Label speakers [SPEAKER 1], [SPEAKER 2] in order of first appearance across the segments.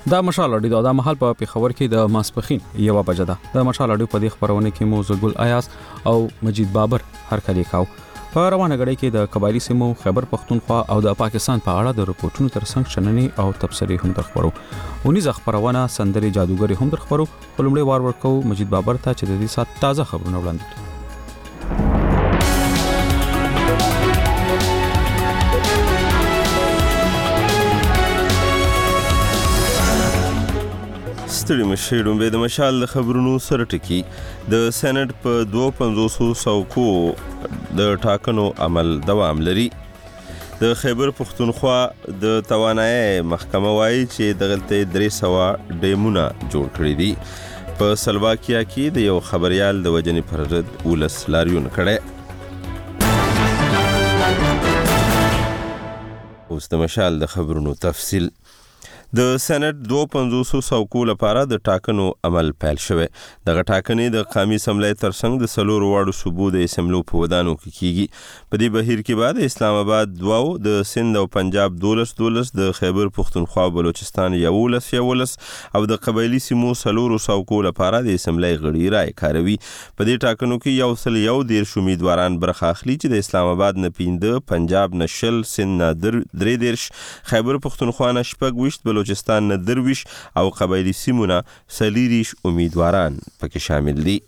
[SPEAKER 1] دا مشال اډیو دا محل په پیښور کې د ماسپخین یو بجه ده. د مشال اډیو په دې خبرونه کې مو زګل ایاز او مجید بابر هر کلی کاو. په روانه غړي کې د قبایلی سیمو خیبر پختونخوا او د پاکستان په اړه د رپورټونو ترڅنګ شننې او تبصرې هم درخبرو. ونیز خبرونه سندري جادوګری هم درخبرو. په لومړي وار ورکو مجید بابر ته چې د دې سات تازه خبرونه وړاندې کړي.
[SPEAKER 2] ستړي مشي ډومبه د مشال د خبرونو سره ټکی. د سېنات په 250 څوکو د ټاکنو عمل دوام لري. د خیبر پختونخوا د توانایي محکمه وايي چې دغلته 300 ډیمونه جوړ کړی دي. په سلواکیا کې د یو خبريال د وجنې پر ضد ولس لاریون کړي. اوس د مشال د خبرونو تفصیل. د سېنات 250 څوکو لپاره د ټاکنو عمل پیل شوی. دغه ټاکنې د قومي اسمبلی ترڅنګ د سلور واړو صوبو د اسمبلو په ودانو کې کیږي. په دې بهیر کې بعد اسلام آباد 2 د سند او پنجاب 12 د خیبر پختونخوا او بلوچستان 11 او د قبایلی سیمو سلور څوکو لپاره د اسمبلی غړي رائے کاروي. په دې ټاکنو کې 113 امیدواران برخه اخلي چې د اسلام آباد نه 15 پنجاب نه 10 سند نه 3 خیبر پختونخوا نه 20 بلوچستان نه 3 او قبایلی سیمونه 40 امیدواران پکې شامل دي.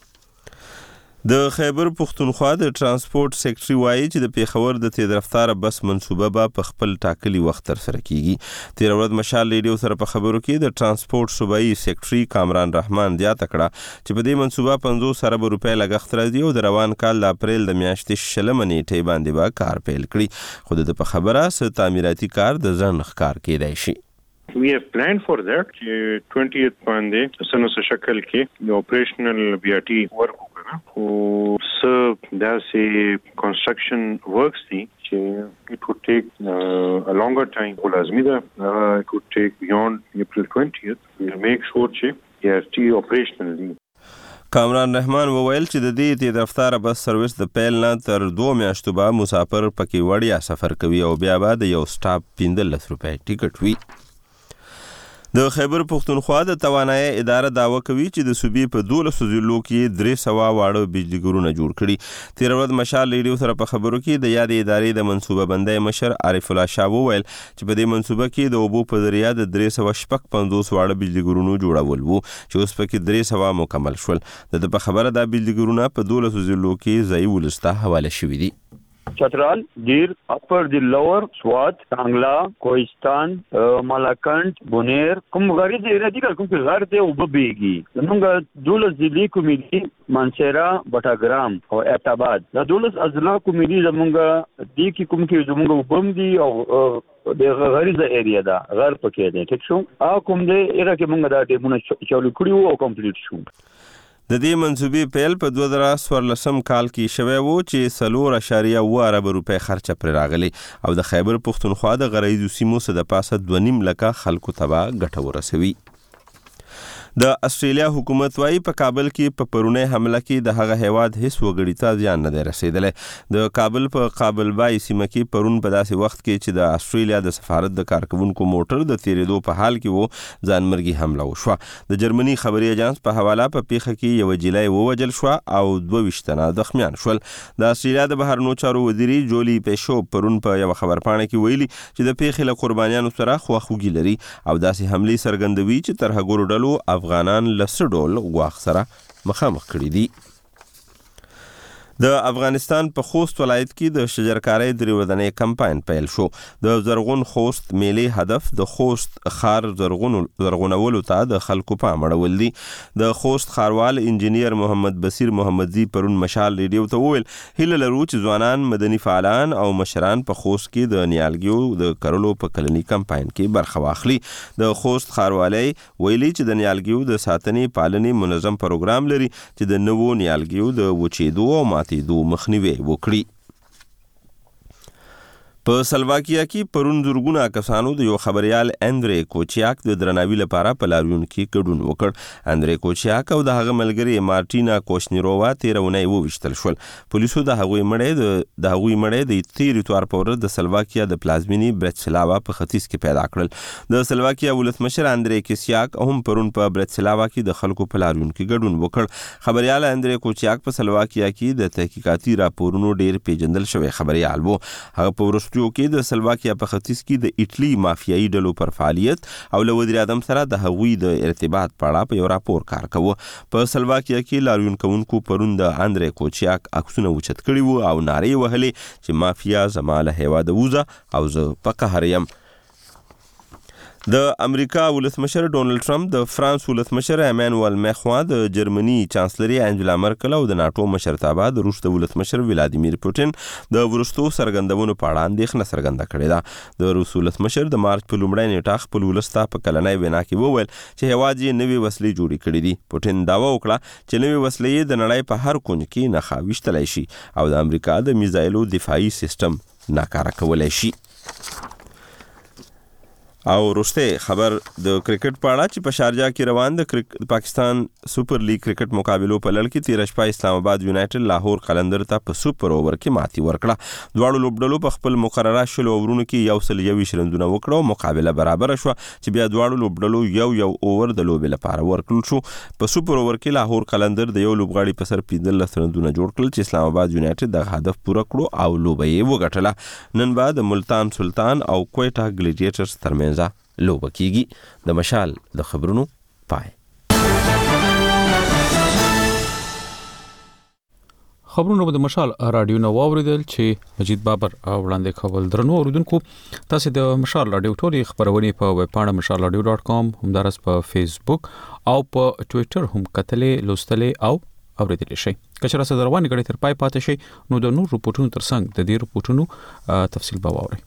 [SPEAKER 2] د خیبر پختونخوا د ترانسپورت سیکټری وایي چې د پیښور د تیز رفتار بس منصوبه به په خپل ټاکلي وخت تر سره کیږي. تیر ورځ مشال ریډیو سره په خبرو کې د ترانسپورت صوبایي سیکټری کامران رحمان زیاته کړه چې په دې منصوبه 50 ارب روپۍ لګښت راځي او د روان کال د اپریل د میاشتې 20 نیټې باندې به کار پیل کړي. خو د په خبره س تعمیراتي کار د ځن ښکار کېدای شي.
[SPEAKER 3] We have planned for that. 20th باندې سنو شکل کې د operational BRT ورک وکړه. او سب داسې construction works دي چې it would take a longer time. ولازمي ده it would take beyond April 20th. We'll make sure چې BRT operational دي.
[SPEAKER 2] کامران رحمان وویل چې د دې تیز رفتار بس سرویس د پیل نه تر 2 میاشتو به مسافر پکې وړیا سفر کوي او بیا به د یو سټاپ 15 روپۍ ټیکټ وي. د خیبر پختونخوا د توانایي اداره داوا کوي چې د صوبې په 12 ضلعو کې 300 واړه بجلیګرونه جوړ کړي. تیر ورځ مشال ریډیو سره په خبرو کې د یادې ادارې د منصوبه بندۍ مشر عارف الله شاه وویل چې په دې منصوبه کې د اوبو په ذریعہ د 350 واړه بجلیګرونو جوړول وو چې اوس پکې 300 مکمل شول. د په خبره د بجلیګرونه په 12 ضلعو کې ځای ولسته حواله شوي دي.
[SPEAKER 4] چترال، گیر، اپر دی لور، سوات، کانگلا، کوهستان، ملاکنڈ، بونیر کوم غری دی ردی کوم په غر دی او ببیږي. زمونږ 12 ضلعي کومیټي منصيرا، بټاګرام او ابټاباد دا 12 اضلاع کومیټي زمونږ دی کې کوم کې زمونږ وبم دي او د غریزه ایریا دا غر پکې دی. ټیک شو او کوم دی ایرا کې مونږ دا ټیمونه چالو کړیو او کمپلیټ شو.
[SPEAKER 2] د دې منصوبې پیل په 2014 کال کې شوی وو چې 4.8 ارب روپۍ خرچه پر راغلي او د خیبر پختونخوا د غریزو سیمو څخه د پاسه 2.5 لک خلکو ته ګټه ورسوي. د استرالیا حکومت وايي په کابل کې په پرونی حمله کې د هغه هیواد هیڅ وګړي ته ځان نه رسیدلی. د کابل په قابل بای سیمه کې پرون په داسې وخت کې چې د استرالیا د سفارت د کارکونکو موټر د تیریدو په حال کې وو ځانمرګي حمله وشوه. د جرمني خبري اژانس په حواله په پیښه کې یو جلای ووجل شو او 22 تنه زخمیان شول. د استرالیا د بهرنیو چارو وزیري جولی پیشو پرون په یو خبرپاڼه کې ویلي چې د پیښې له قربانیانو سره خواخوږي لري او داسې حملې څرګندوي چې تر هغو ډلو افغانان لسر ډول غواخ سره مخامخ کړي دي. د افغانستان په خوست ولایت کې د شجرکارۍ درې کمپاین پیل شو. د زرغون خوست میلې هدف د خوست خار زرغونولو ته د خلکو پام اړول دي. د خوست خاروال انجینیر محمد بصیر محمدزي پرون مشال ریډیو ته وویل هیله لرو چې ځوانان، مدني فعالان او مشران په خوست کې د نیالګیو د کرلو په کلنی کمپاین کې برخه واخلي. د خوست خاروالۍ ویلي چې د نیالګیو د ساتنې پالنې منظم پروګرام لري چې د نوو نیالګیو د وچېدو او دو مخنیوي وکړي. په سلواکیا کې پرون زرګونه کسانو د یو خبريال اندري کوچیاک د درناوي لپاره په لاریون کې ګډون وکړ. اندري کوچیاک او د هغه ملګری مارټینا کوشنیرووا 13 ونې وویشتل شول. پولیسو د هغوی مړی د تیر اتوار په ورځ د سلواکیا د پلازمینی براتسلاوا په ختیځ کې پیدا کړل. د سلواکیا ولسمشر اندري کوچیاک هم پرون په براتسلاوا کې د خلکو په لاریون کې ګډون وکړ. خبريال اندري کوچیاک په سلواکیا کې د تحقیقاتي راپورونو ډیر پیژندل شوی خبريال وو. هغه په کې د سلواکیا په ختیځ کې د ایټلی مافیایي ډلو پر فعالیت او له وزیر اعظم سره د هغوی د ارتباط په اړه په یو راپور کار کوي. په سلواکیا کې لاریون کوونکو پرون د اندري کوچیاک عکسونه اوچت کړي وو او نارې وهلې چې مافیا زما له هیواده ووځه او زه په قهر یم. د امریکا ولسمشر ډونالد ټرمپ د فرانس ولسمشر ایمانوئل ماکرون د جرمني چانسلري انجلا مرکل او د ناتو مشرتابه د روس د ولسمشر ولادیمیر پوتین د ورستو سرګندونو په اړه اندېښنه څرګنده کړې ده. د روس ولسمشر د مارچ په لومړۍ نیټه خپل ولستا په کلنۍ وینا کې وویل چې هیواد یې نوې وسلې جوړې کړې دي. پوتین دعوا وکړه چې نوې وسلې د نړۍ په هر کونج کې نښه ویشتلی شي او د امریکا د میزایلو دفاعي سیستم ناکاره کولی شي. او وروسته خبر د کرکټ په اړه چې په شارجه کې روان د پاکستان سپر لیګ کرکټ مقابلو په لړ کې 13 شپه اسلام آباد یونایټډ لاهور قلندر ته په سپر اوور کې ماتي ورکړه. دواړو لوبډلو په خپل مقرره شل اوورونو کې 121 رنونه وکړو. مقابله برابر شو چې بیا دواړو لوبډلو یو اوور د لوبې لپاره ورکړل شو. په سپر اوور کې لاهور قلندر د یو لوبغاړي په سر 15 رنونه جوړ کړل چې اسلام آباد یونایټډ د هدف پوره کړو او لوبه یې وګټله. نن بعد ملتان سلطان او کویټا ګلیډیټرز ترمنځ لوبه کیږي. د مشال د خبرونو پای.
[SPEAKER 1] خبرونه د مشال رادیو نو واوریدل چې مجید بابر وړاندې کول. درنو اوریدونکو تاسو د مشال رادیو ټولې خبرونه په ویب پاڼه mashalradio.com همدارس په فیسبوک او په ټوئیټر هم کتلې لوستلې او اوریدل شي. کچره سره روانه غړي تر پای پاتې شي نو د نور رپورټونو ترڅنګ د دې رپورټونو تفصیل به واورئ.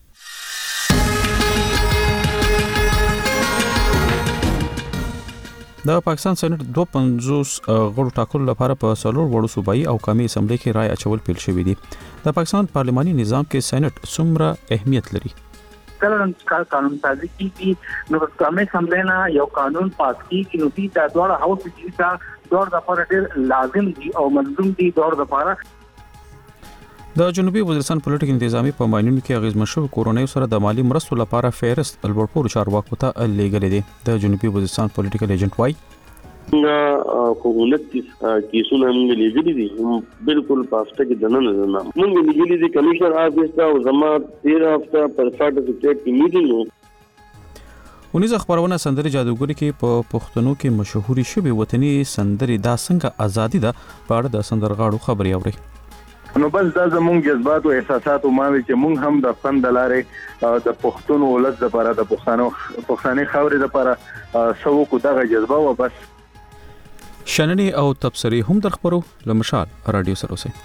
[SPEAKER 1] د پاکستان سېنات 250 غړو ټاکلو لپاره په څلور وړو صوبایي او قومي اسمبلی کې رائے اچول پیل شوې دي. د پاکستان پارلماني نظام کې سېنات څومره اهمیت لري؟
[SPEAKER 5] کله قانون سازي کې نو قومي اسمبلی نه یو قانون پاس کیږي نو دا ډول هاوس کې دا ډول د لپاره ډېر لازم دي او ملزوم دي ډول لپاره.
[SPEAKER 1] د جنوبي وزیرستان پولیټیک انتظامی په ماینونو کې اغیزمن شو کورونیو سره د مالی مرستو لپاره فهرست الورپور چارواکو ته لیږل دي. د جنوبي وزیرستان پولیټیکل ایجنټ وايي
[SPEAKER 6] حکومت کیسونه موږ لګلې دي بالکل پاسته کې دنه نه موږ لګلې دي کمشنر افیس ته او زما 13 هفته پر فاټ سټیټ کې میټینګ.
[SPEAKER 1] ونیز خبرونه سندري جادوګری کې په پښتنو کې مشهوري شوی وطني سندري دا څنګه ازادي ده په اړه د سندرغاړو خبري اوري.
[SPEAKER 3] نو بس دا زموږ جذبات او احساسات او ماوي چې موږ هم د فن د لارې د پښتون ولادت لپاره د پښتني خاورې لپاره سو کو دغه جذبه و بس.
[SPEAKER 1] شننې او تبصرې هم در خبرو لمشال رادیو سره اوسئ.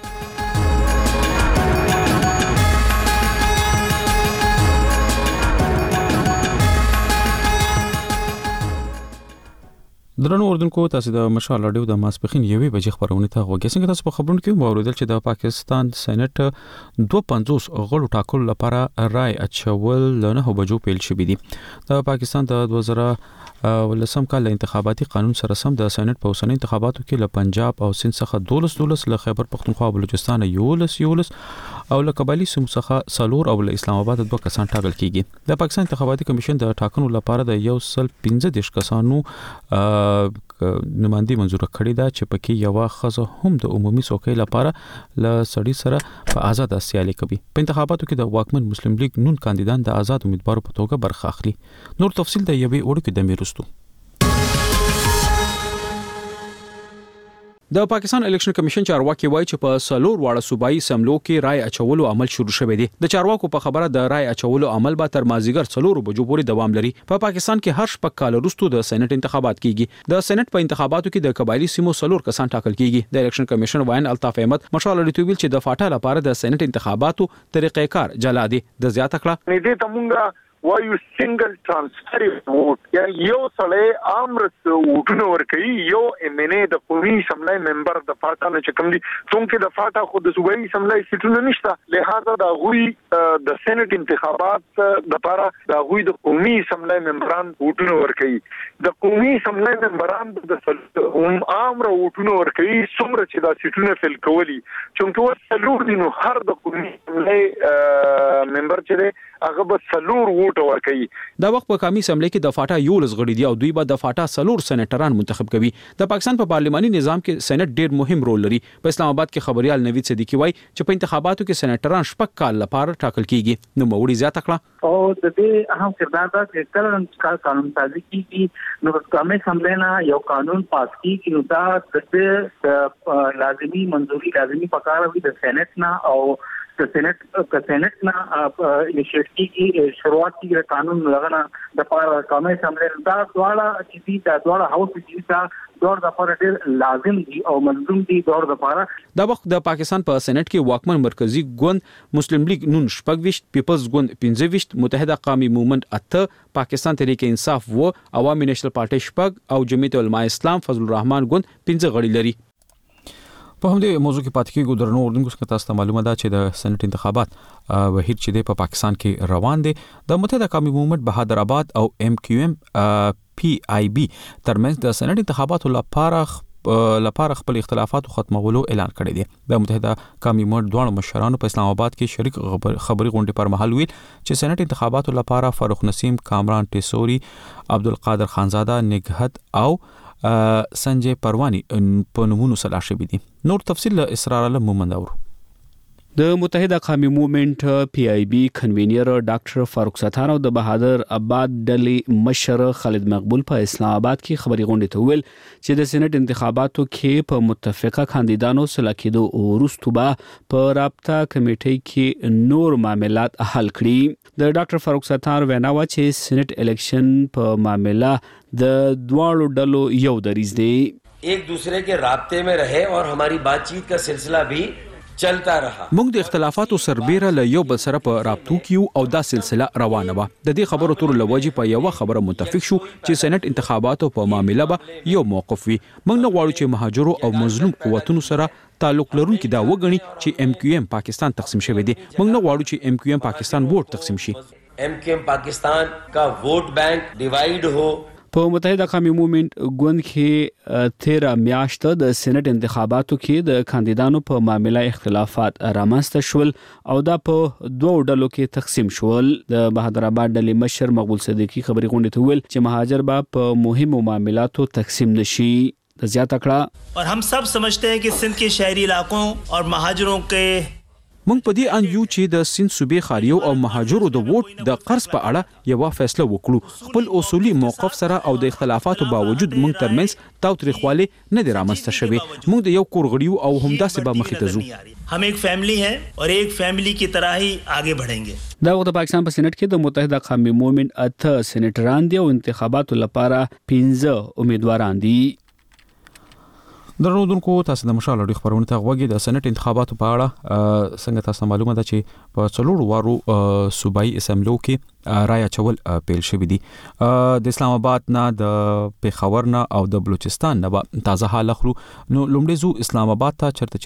[SPEAKER 1] درنو اردوونکو تاسو د مشال رادیو د ماسپخین یوې بجې خبرونه ته غوږی څنګه تاسو په خبرونو کې موریدل چې د پاکستان سېنات 250 غړو ټاکلو لپاره رائے اچول نه بجو پیل شوې دي. د پاکستان د 2019 کال انتخاباتي قانون سره سم د سېنات په اوسنۍ انتخاباتو کې له پنجاب او سند څخه 12 له خیبر پختونخوا او بلوچستان 11 او له قبایلی سیمو څخه سلور او له اسلام آباد 2 کسان ټاکل کیږي. د پاکستان انتخاباتي کمیشن د ټاکنو لپاره د 115 کسانو نمائندګي منزور کړی دا چې پکې یو خزه هم د عمومي څوکۍ لپاره ل سړی سره په آزاد سیالي کوي. په انتخاباتو کې د واکمن مسلم لیگ نون کاندیدان د آزاد امیدوارو په توګه برخه اخلي. نور تفصیل د یوې وړو کې د میرستو. د پاکستان الیکشن کمیشن چارواکي وایي چې په سلور واړه صوبایي اسمبلیو کې رائے اچولو عمل شروع شوی دی. د چارواکو په خبره د رائے اچولو عمل به تر مازیګر 4 بجو پورې دوام لري. په پاکستان کې هر شپږ کال وروسته د سېنات انتخابات کیږي. د سېنات په انتخاباتو کې د قبایلی سیمو سلور کسان ټاکل کیږي. د الیکشن کمیشن وایي الطاف احمد مشال لري چې د فاټا لپاره د سېنات انتخاباتو طریقې کار جلا دي. د زیاته کړه
[SPEAKER 7] دې ته مونږه وایو سنگل ترانسفر ووټ یا یو سړی امرس وټونه ورکوي یو امنه د قومي اسمبلی ممبر د فاټا نه چکم دي څنګه د فاټا خو د صوبایي اسمبلی سیټونه نشته لہذا د غوي د سېنات انتخابات د لپاره د غوي د قومي اسمبلی ممبران وټونه ورکوي د قومي اسمبلی ممبران د امر وټونه ورکوي څومره چې دا سیټونه فل کولی چونکه وسلور دي نو هر د قومي اسمبلی ممبر چې هغه به سلور ووټ ورکوي
[SPEAKER 1] دا وخت په قومي اسمبلی کې د فاټا یو لږ غړي دي او دوی به د فاټا سلور سېنیټران منتخب کوي د پاکستان په پارلماني نظام کې سېنات ډېر مهم رول لري په اسلام آباد کې خبريال نوید صدیقی وایي چې په انتخاباتو کې سېنیټران شپږ کال لپاره ټاکل کیږي نو موري زیاته کړه
[SPEAKER 5] او د دې اهم کردار دا چې کله قانون سازي کیږي نو قومي اسمبلی نه یو قانون پاس کیږي نو دا د لازمي منظوري لازمي پکار وي د سېنات نه او د سېنات نه انیشیټیو کی شروعات کی قانون لغنا د پاره قومي اسمبلی دا دواړه چې دا دواړه هاوس چې دا دور د لپاره ډېر لازم دي او ملزوم دي دور د لپاره
[SPEAKER 1] دا وخت د پاکستان په سېنات کې واکمن مرکزی ګوند مسلم لیگ نون شپږ پیپلز ګوند 15 متحده قومي موومېنټ 8 پاکستان تحریک انصاف و عوامي نېشنل پارټي شپږ او جمعیت علماء اسلام فضل الرحمن ګوند 15 غړي لري په همدې موضوع کې پاتې کېږو درنو اردوونکو څخه تاسو ته معلومه ده چې د سېنات انتخابات بهیر چې د پاکستان کې روان دي د متحده قومي موومېنټ بهادر آباد او ام کیو ام پی آی بی ترمنځ د سېنات انتخاباتو لپاره خپل اختلافات ختمولو اعلان کړی دی د متحده قومي موومېنټ دوه مشرانو په اسلام آباد کې شریک خبري غونډې پر مهال ویل چې سېنات انتخاباتو لپاره فاروق نسیم کامران ټیسوري عبدالقادر خانزاده نگهت او سنجय پروانی په نمونه سره شوی دي نور تفصیل اسرار علم مومند اورو
[SPEAKER 8] د متحده قومي موومېنټ پی آی بی کنوینر ډاکټر فاروق ستار او د بهادر آباد ډلې مشر خالد مقبول په اسلام آباد کې خبري غونډې ته ویل چې د سېنات انتخاباتو کې په متفقه کاندیدانو سره کېدو وروسته به په رابطه کمیټې کې نور معاملات حل کړي د ډاکټر فاروق ستار وینا و چې سېنات الیکشن په معاملہ د دواړو ډلو یو دریځ دی
[SPEAKER 9] एक दूसरे के राब्ते में रहे और हमारी बातचीत का सिलसिला भी چلتا رہا
[SPEAKER 1] موږ د اختلافاتو سربېره له یو بل سره په رابطو کیو او دا سلسله روانه وه د دې خبرو تر لوجي په یو خبره متفق شو چې سېنات انتخاباتو په معاملې به یو موقف وي موږ نه غواړو چې مهاجرو او مظلوم قوتونو سره تعلق لرونکي دا وګڼي چې ام کیو ام پاکستان تقسیم شوی دی موږ نه غواړو چې ام کیو ام پاکستان ووټ تقسیم شي
[SPEAKER 9] ام کیو ام پاکستان کا ووٹ بینک ډیوایډ ہو
[SPEAKER 8] په متحده قومي موومېنټ ګوند کې 13 میاشت د سېنات انتخاباتو کې د کاندیدانو په معاملې اختلافات رامنځته شول او دا په دوه ډلو کې تقسیم شول د بهادر آباد ډلې مشر مقبول صدیقی خبري غونډې ته ویل چې مهاجر به په مهمو معاملاتو تقسیم نشي د زیاته کړه
[SPEAKER 10] और हम सब समझते हैं कि सिंध के शहरी इलाकों और महाजरों के
[SPEAKER 1] موږ په دې ان یو چې د سند صوبې خاریو او مهاجرو د ووټ د قرض په اړه یو فیصله وکړو خپل اصولي موقف سره او د اختلافاتو باوجود موږ ترمنځ تاوتریخوالی نه دی رامنځته شوی موږ د یو کور غړیو او همداسې به مخې ته ځو
[SPEAKER 10] हम एक फैमिली हैं और एक फैमिली की तरह ही आगे बढ़ेंगे
[SPEAKER 8] دا وخت د پاکستان په سېنات کې د متحده قومي موومېنټ 8 سېنیټران دي او انتخاباتو لپاره 15 امیدواران دي
[SPEAKER 1] درنوونکو تاسو د مشال اړیخ خبرونه ته غوږی د سېنات انتخاباتو په اړه څنګه تاسو معلومه ده چې په څلور وارو صوبایي اسمبلیو کې رای اچول پیل شوی دي د اسلام آباد نه د پیښور نه او د بلوچستان نه تازه حال اخلو نو لومړی زو اسلام آباد ته چرته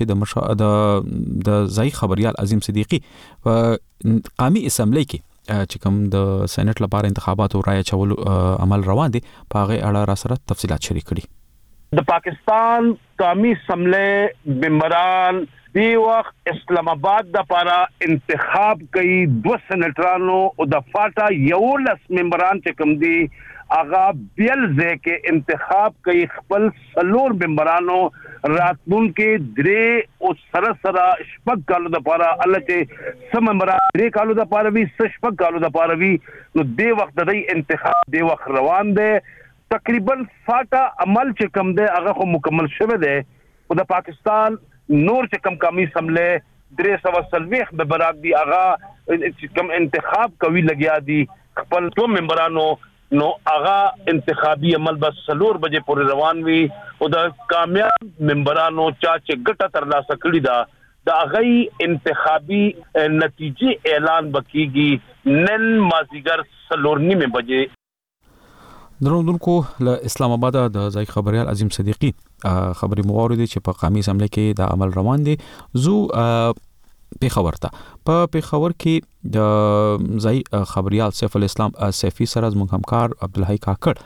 [SPEAKER 1] چې د ځای خبريال عظیم صدیقی په قومي اسمبلی کې چې کوم د سېنات لپاره انتخاباتو رای اچول عمل روان دي په هغه اړه را سره تفصيلات شریک کړي
[SPEAKER 11] د پاکستان قومي اسمبلی ممبران دی وخت اسلام آباد د لپاره انتخاب کوي 2 سېنیټرانو او د فاټا یو لس ممبران چې کوم دي هغه بیل ځای کې انتخاب کوي خپل سلور ممبرانو راتلونکي درې او سره شپږ کالو د لپاره الله چې سم ممبران درې کالو د لپاره وي شپږ کالو د لپاره وي نو دی وخت د انتخاب دی وخت روان دی تقریبا فاټا عمل چې کم دی هغه خو مکمل شوه دی او د پاکستان نور چې کم قومي اسمبلی 340 ممبران دي هغه چې کم انتخاب کوي لګیا دي خپل ټول ممبرانو نو هغه انتخابي عمل بس 4 بجې پورې روان وي او د کامیاب ممبرانو چې ګټه ترلاسه کړې ده د هغه انتخابي نتیجې اعلان وکړي نن مازیګر 4:30 بجې.
[SPEAKER 1] درنوونکو له اسلام آباد د ځای خبريال عظیم صدیقی خبري مغوردي چې په قومي اسمبلی کې د عمل روان دي زو پیښور ته په پیښور کې د ځای خبريال سیف الاسلام سیفی سره زموږ همکار عبدالحی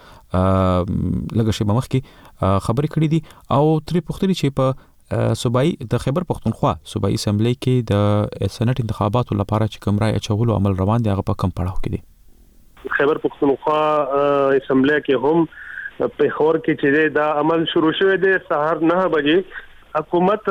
[SPEAKER 1] کاکړ لږ شی بمخ کې خبري کړې دي او ترې پوښتنه چې په صوبایي د خیبر پختونخوا صوبایي اسمبلی کې د سېنات انتخاباتو لپاره چې کوم رای اچولو عمل روان دي هغه په کم پړاو کې دي.
[SPEAKER 12] خیبر پختونخوا اسمبلی کې هم په خور کې چې دا عمل شروع شوه د سحر 9 بجې حکومت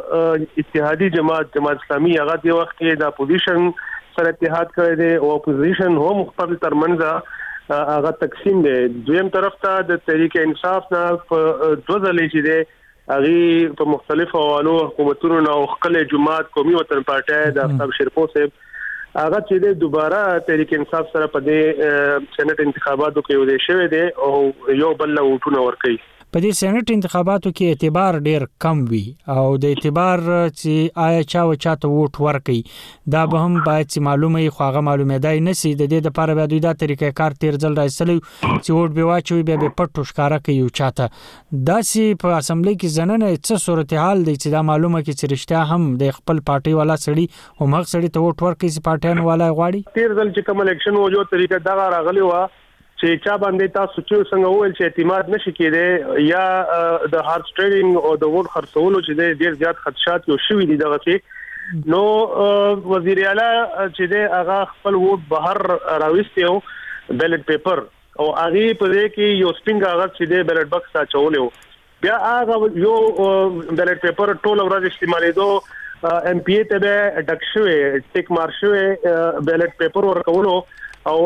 [SPEAKER 12] اتحادی جماعت اسلامي هغه د وخت کې د اپوزیشن سره اتحاد کړی دی او اپوزیشن هم خپل ترمنځ هغه تقسیم دی. دویم طرف ته د تحریک انصاف نه په دوه ځلې چې دی هغه په مختلفو حوالو حکومتونو او خپل جماعت قومي وطن پارټي د افتاب شرپو صاحب هغه چې دوباره تحریک انصاف سره په دې سېنات انتخاباتو کې ودی شوی دی او یو بل ووټونه ورکړي.
[SPEAKER 13] په دې سېنات انتخاباتو کې اعتبار ډیر کم وي او د اعتبار چې آیا چاته ووټ ورکړي دا به هم باید چې معلومه وي خو هغه معلومه دی نسی د دې لپاره به دوی دا طریقې کار تیر ځل راځي چې ووټ به واچوي به پټو ښکارا کوي چاته داسې په اسمبلی کې زننه څه صورتحال دی چې دا معلومه کې چې رښتیا هم د خپل پارټي والا سړي او مغ سړي ته ووټ ورکړي چې پارټیان والا غواړي.
[SPEAKER 12] تیر ځل چې کوم الیکشن وجو طریقه دا راغلی و چې چا باندې تاسو چې څنګه وویل چې اعتماد نشي کېده یا د هارت ټریډینګ او د ووټ خرڅولو چې ډیر زیات خدشات یو شوي دي دغه کې نو وزیر اعلی چې د هغه خپل ووټ بهر راوستیو بیلټ پیپر او هغه په دې کې یو سپینګ هغه چې د بیلټ بکس اچولیو بیا هغه یو بیلټ پیپر ټول ورځ استعمالېدو ام پی ای ته به ډکشوي ټیک مارشوي بیلټ پیپر ورکولو او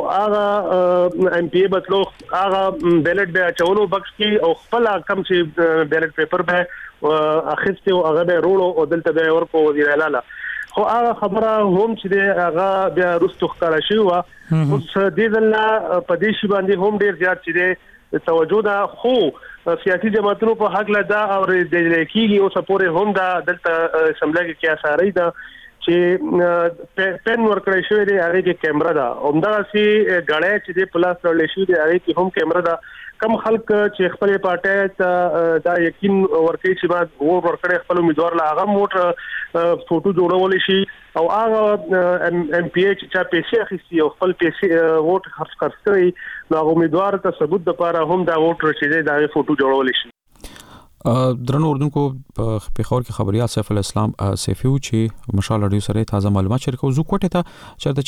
[SPEAKER 12] هغه ام پی ای بتلو هغه بیلټ به اچولو بکس کې او خپل کم چې بیلټ پیپر به اخیسته او هغه به روړو او دلته به ورکو وزیر اعلی خو هغه خبره هم چې هغه بیا رستو ښکارا شي وا اوس دې ځل په دې شی باندې هم ډیر زیات چې توجه دا خو سیاسي جماعتونو په حق لدا او د لیکيږي او سپورې هم دا دلته اسمبلی کې کیا ساري دا چې پن ورکړی شوی دی هغه کې کیمرا دا همدا سي غړې چې د پلاس ورلې شوی دی هغه کې هم کیمرا دا کم خلک چې خپل پارټي ته دا یقین ورکړي چې بعد ووټ ورکړي خپل امیدوار لا هغه ووټ فوټو جوړول شي او هغه ام پی ایچ چې پیسې اخیستي او خپل پیسې ووټ خرڅ کړي نو امیدوار ته ثبوت لپاره هم دا ووټ رسیدي دا فوټو جوړول شي.
[SPEAKER 1] درنو اردوونکو په پیښور کې خبريال سیف الاسلام سیفیو چې مشال اډیو سره تازه معلومات شریکو زو کوټه ته چرته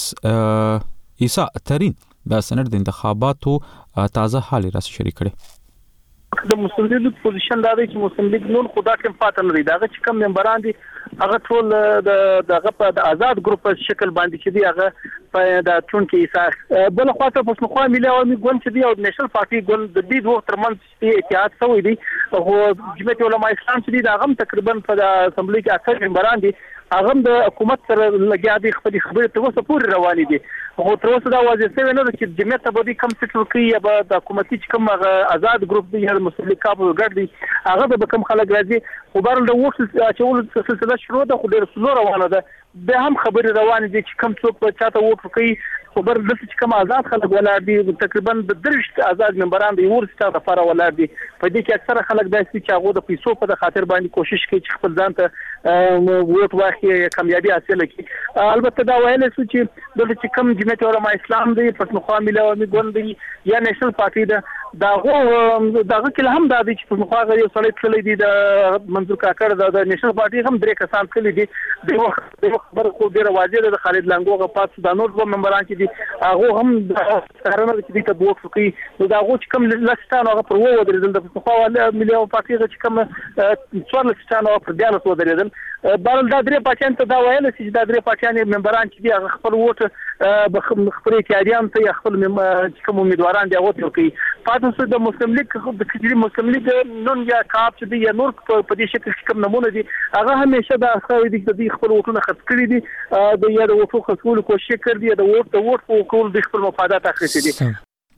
[SPEAKER 1] چې عیسی ترين د سېنات د انتخاباتو تازه حالي راس شریک کړي.
[SPEAKER 14] د مسلم لیگ پوزیشن دا دی چې مسلم لیگ نور خدا کوم پاتل لري دا چې کوم ممبران دي هغه ټول دغه په آزاد ګروپ په شکل باندې چې دی هغه په د چون کې ایسا بل خواته پښتونخوا ملي عوامي ګوند چې دی او نېشنل پارټي ګوند د دې دوه ترمنځ اتحاد شوی دی او جمعیت علماء اسلام چې دی دا هم تقریبا په اسمبلی کې اکثر ممبران دي هغه د حکومت سره لګیا دي خپل خبرې ته وسه پوری روانې دي خو تر اوسه دا واضح څه نه چې جمعیت ته به کم څه کوي یا به د حکومتي کوم آزاد ګروپ دی یا مسلم لیگ کابل ګرځي هغه به کم خلک راځي خو بهر د ووټ اچولو سلسله شروع ده خو ډېر سلو روانه ده به هم خبرې روانې دي چې کم څوک په چاته ووټ کوي خو بهر د چې کوم آزاد خلک ولاړ دي تقریبا د 30 آزاد ممبران دي ورسته لپاره ولاړ دي په دې کې اکثره خلک داسې چې هغه د پیسو په خاطر باندې کوشش کوي چې خپل ځان ته ووټ واخلي کامیابی حاصل کړي. البته دا ویل شو چې د کم جمعیت علماء اسلام دی پښتونخوا ملي عوامي ګوند دی یا نېشنل پارټي ده داغه کله هم د دې چې پښتونخوا غوړي سړی تللی دی د منظور کاکړ د نېشنل پارټي هم درې کسان تللی دي د خبر خو ډیره واضح ده د خالد لنګو غ پات د نور دوه ممبران چې دي هغه هم د څارنه چې د ووټ کوي نو دا هغه چې کوم لستان هغه پر وو درېدل د پښتونخوا ملي عوامي پارټي چې کوم څوار لستان هغه پر دیالس ودرېدل بل دا درې پاکستان ته دا ویل چې دا درې پاکستاني ممبران چې دي هغه خپل ووټ خپل اتحادیان ته خپل کوم امیدواران دي هغه کوي پاتې د مسلم لیگ د کجري مسلم لیگ نون یا کاپ چې دی یا نور په دې شکل کې کوم نمونه دي هغه همیشه د اخوي د خپل ووټونه خرڅ کړي دي د یا د ووټو خرڅولو کوشش کړي دي د ووټ په کول د خپل مفادات اخیستي دي.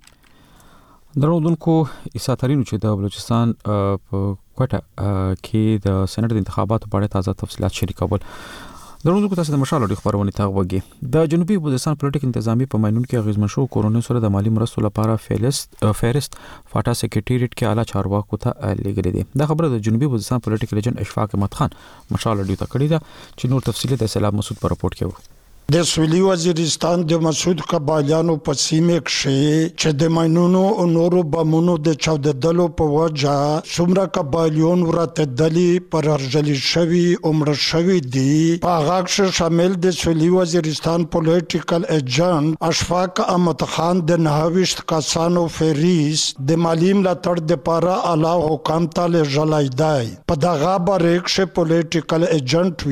[SPEAKER 1] درودونکو عیسی ترين چې د بلوچستان په کوټه کې د سېنات د انتخاباتو په اړه تازه تفصيلات شریکول درونکو تاسو د مشال اړیخ خبرونه ته وګورئ د جنوبي وزیرستان پولیټیک انتظامی په ماینون کې اغیزمن شو کورونو سره د مالی مرستو لپاره فهرست فاټا سیکریټریټ کې اعلی چارواکو ته لیږل دي دا خبره د جنوبي وزیرستان پولیټیک لیجن اشفاق احمد خان مشال اړیو ته کړی دا چې نور تفصیلی د سلام مسعود په رپورت کې
[SPEAKER 15] د سویلي وزیرستان د مسعود قبایلیانو په سیمه کې چې د ماینونو او نورو بمونو د چاوددلو په وجه څومره قبایلیون ورته دلی پر ارجلی شوی عمر شوی دی په هغه شامل د سویلي وزیرستان پولیټیکل ایجنټ اشفاق احمد خان د 29 کسانو فهرست د مالی ملاتړ د لپاره اعلی حکام ته لېږلی دی په دغه باره کې پولیټیکل ایجنټ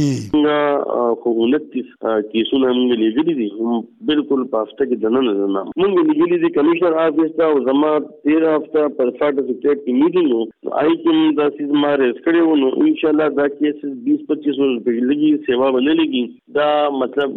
[SPEAKER 15] وایي
[SPEAKER 6] کیسونه موږ لګیلي دي بالکل په هفته کې دننه موږ لګیلي دي کمشنر افیس ته او زما 13 هفته پر فاټ سیکریټ کې میټینګ نو آی کوم د سیز ماره کړي ونه ان شاء الله دا کیسز 20-25 ورځې لګي سیوا باندې لګي دا مطلب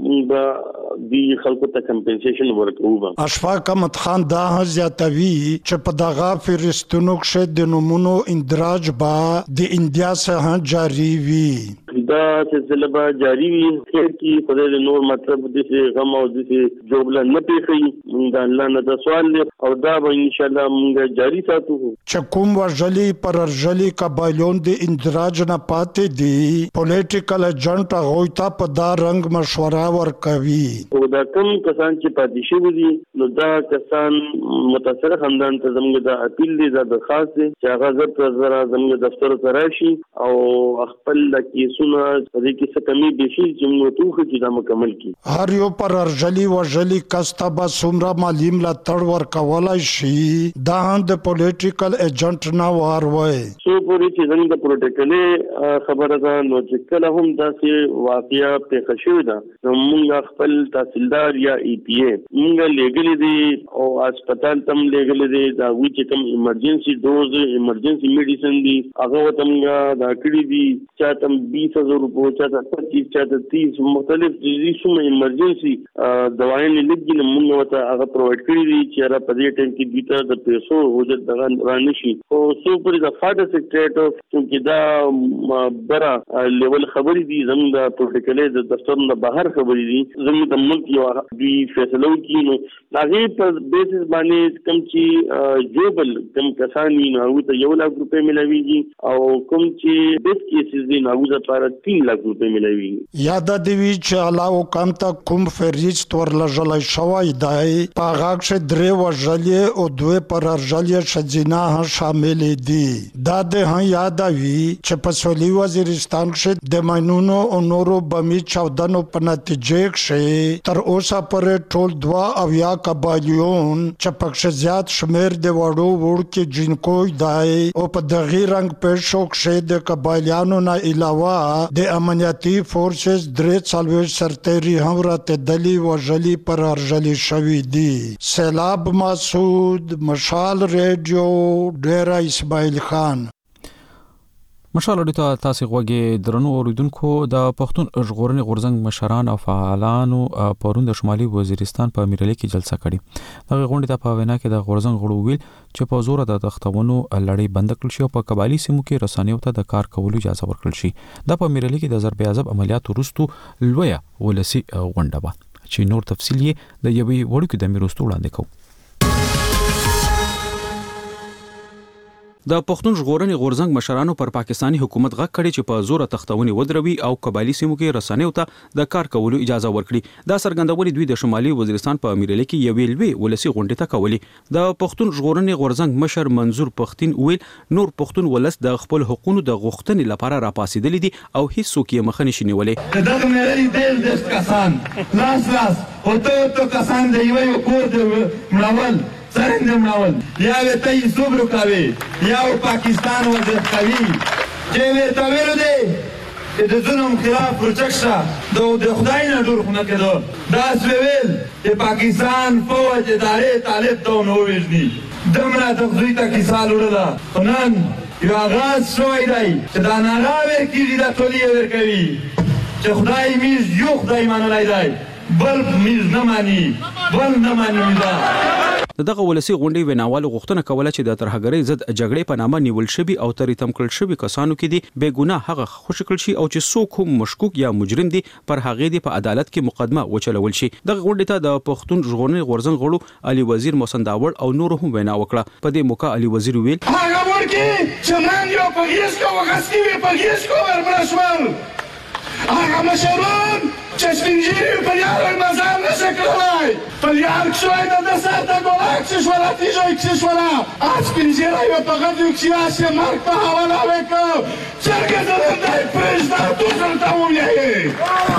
[SPEAKER 6] موږ دی خلکو ته کمپنسیشن ورکوو.
[SPEAKER 15] اشفاق احمد خان دا زیاتوي چې په دغه فهرستونو کې د نمونو اندراج با د انډیا څخه جاری وي
[SPEAKER 6] دا سلسله به جاری وي چې خدای نور مطلب د غم او د جوړل نه پیخي دا الله نه د سوال او دا به ان شاء الله موږ جاری ساتو
[SPEAKER 15] چې کوم ورجلی پر ارجلی قبایلون د اندراج نه پاتې دي پولیټیکل ایجنټ هغه ته په دا رنګ مشوره ورکوي
[SPEAKER 6] او دا کوم کسان چې پاتې شوي دي نو دا کسان متاثر خاندان ته زموږ د اپیل دی دا درخواست دی چې هغه زړه زموږ دفتر ته راشي او خپل کیسونه د دې څه کمی بشي چې موږ ته چې دا مکمل کی
[SPEAKER 15] هر یو پر ارجلی ورجلی کستا به څومره مالی ملاتړ ورکولای شي دا د پولیټیکل ایجنټ نه واروي
[SPEAKER 6] سو پوری چې زموږ د پروتوکول خبره ده نو چې کله هم داسې واقعیا په خښوي ده نو موږ خپل تحصیلدار یا ای پی ای موږ لګلې دي او هسپتال تم لګلې دي دا وی چې کوم ایمرجنسي ډوز ایمرجنسي میډیسن دي هغه وتمږه دا کړی دي چې تم 20000 روپے چاته 25 چاته 30 مختلف دي کوم ایمرجنسي دوايان لګي نو موږ ته هغه پرووایډ کړی دي چې را په دې ټیم کې دیته د پیسو وجود دغه رانشي او سو پر د فاټ سیکریټ چې دا برا لیول خبرې دي زموږ د پروتوکول د دفتر نه بهر خبرې دي زموږ د ملک یو دوی فیصلو کې نو هغه په بیسس باندې کوم چې جوبل کوم کسانی نو ته 1 لک روپے ملويږي او کوم چې بیس کیسز دي نو لپاره 3 لک روپے ملويږي
[SPEAKER 15] یاد دی چې علاوه کوم ته کوم فهرست ورلژلای شوی دی په هغه کې درې وژلې او دوه پر ارجلې شجنا شامل دي دا د یاد وی چې په سویلي وزیرستان کې د ماینونو او نورو بمی چاودنو په نتیجه کې تر اوسه پورې ټول 2 قبایلیون چې پکې زیات شمیر د وړو کې جنکوي دی او په دغه رنګ پېښو کې د قبایلیانو نه علاوه د امنیتي فورسز درې څلوي سرتېري هم راته دلی وژلي پر ارجلي شوی دي. سیلاب مسعود مشال ریډیو ډیرا اسماعیل خان.
[SPEAKER 1] مشال اړیو تاسو غوږی درنو اوریدونکو د پښتون ژغورنې غورځنګ مشران او فعالانو پرون د شمالي وزیرستان په امیرعلی کې جلسه کړې دغه غونډه ته په وینا کې د غورځنګ غړو ویل چې په زور د تختونو لړۍ بند کړل شي او په قبایلی سیمو کې رسنیو ته د کار کولو اجازه ورکړل شي د په امیرعلی کې د ضرب عذاب عملیاتو وروسته لویه ولسی غونډه و چې نور تفصیل یې د یوې وړوکې د میروستو وړاندې کوو. د پښتون ژغورنې غورځنګ مشرانو پر پاکستانی حکومت غږ کړي چې په زور تختونی ودروي او قبایلی سیمو کې رسنیو ته د کار کولو اجازه ورکړي دا څرګندولې دوی د شمالي وزیرستان په امیرعلی کې یوې لوی ولسی غونډه ته کولی د پښتون ژغورنې غورځنګ مشر منظور پښتين ویل نور پښتون ولس د خپل حقوقو د غوښتنې لپاره راپاسېدل دي او هیڅ څوک یې مخ نه شي نیولې
[SPEAKER 16] دغه امیرعلی د کسان لاس او ته کسان دی یو کور دی مړول سرنده مړول یا وته یې صبر کوي یا پاکستان وځي کوي چې ورته ویل دي چې د ظلم خلاف پروتکشن د خدای نه ډور خونه کړو دا سویل چې پاکستان فوج ادارې طالب ته نو وژني دمره د دوی ته کیسال وړل نن یو آغاز شوی دی چې دا ناراوي کیږي د ټولي ورکوي چې خدای میز یو خدای منلای دی بل میز نه مانی بل نه مانی میزان.
[SPEAKER 1] دغه ولسی غونډې ویناوالو غوښتنه کوله چې د ترهګرۍ ضد جګړې په نامه نیول شوی او تریتم کړل شوی کسانو کې دي بې ګناه هغه خوشی کړل شي او چې څوک هم مشکوک یا مجرم دي پر هغه دي په عدالت کې مقدمه وچلول شي. دغه غونډې ته د پښتون ژغورنې غورځنګ غړو علي وزیر محسن داوړ او نور هم وینا وکړه. په دې موقع علي وزیر ویل
[SPEAKER 16] هغه ورکی چې من یو په هیڅ کو وغستی وي په هیڅ کو ورمرشمل هغه مشرون چې سپینجیری په یارو مزار نشه کړلای په یار شوی د ساته ګولاک چې شولا تیجوی چې شولا از سپینجیری و په غږ یو چې مرګ په حواله وکړ څنګه درندای پرېږده تو دلته ولې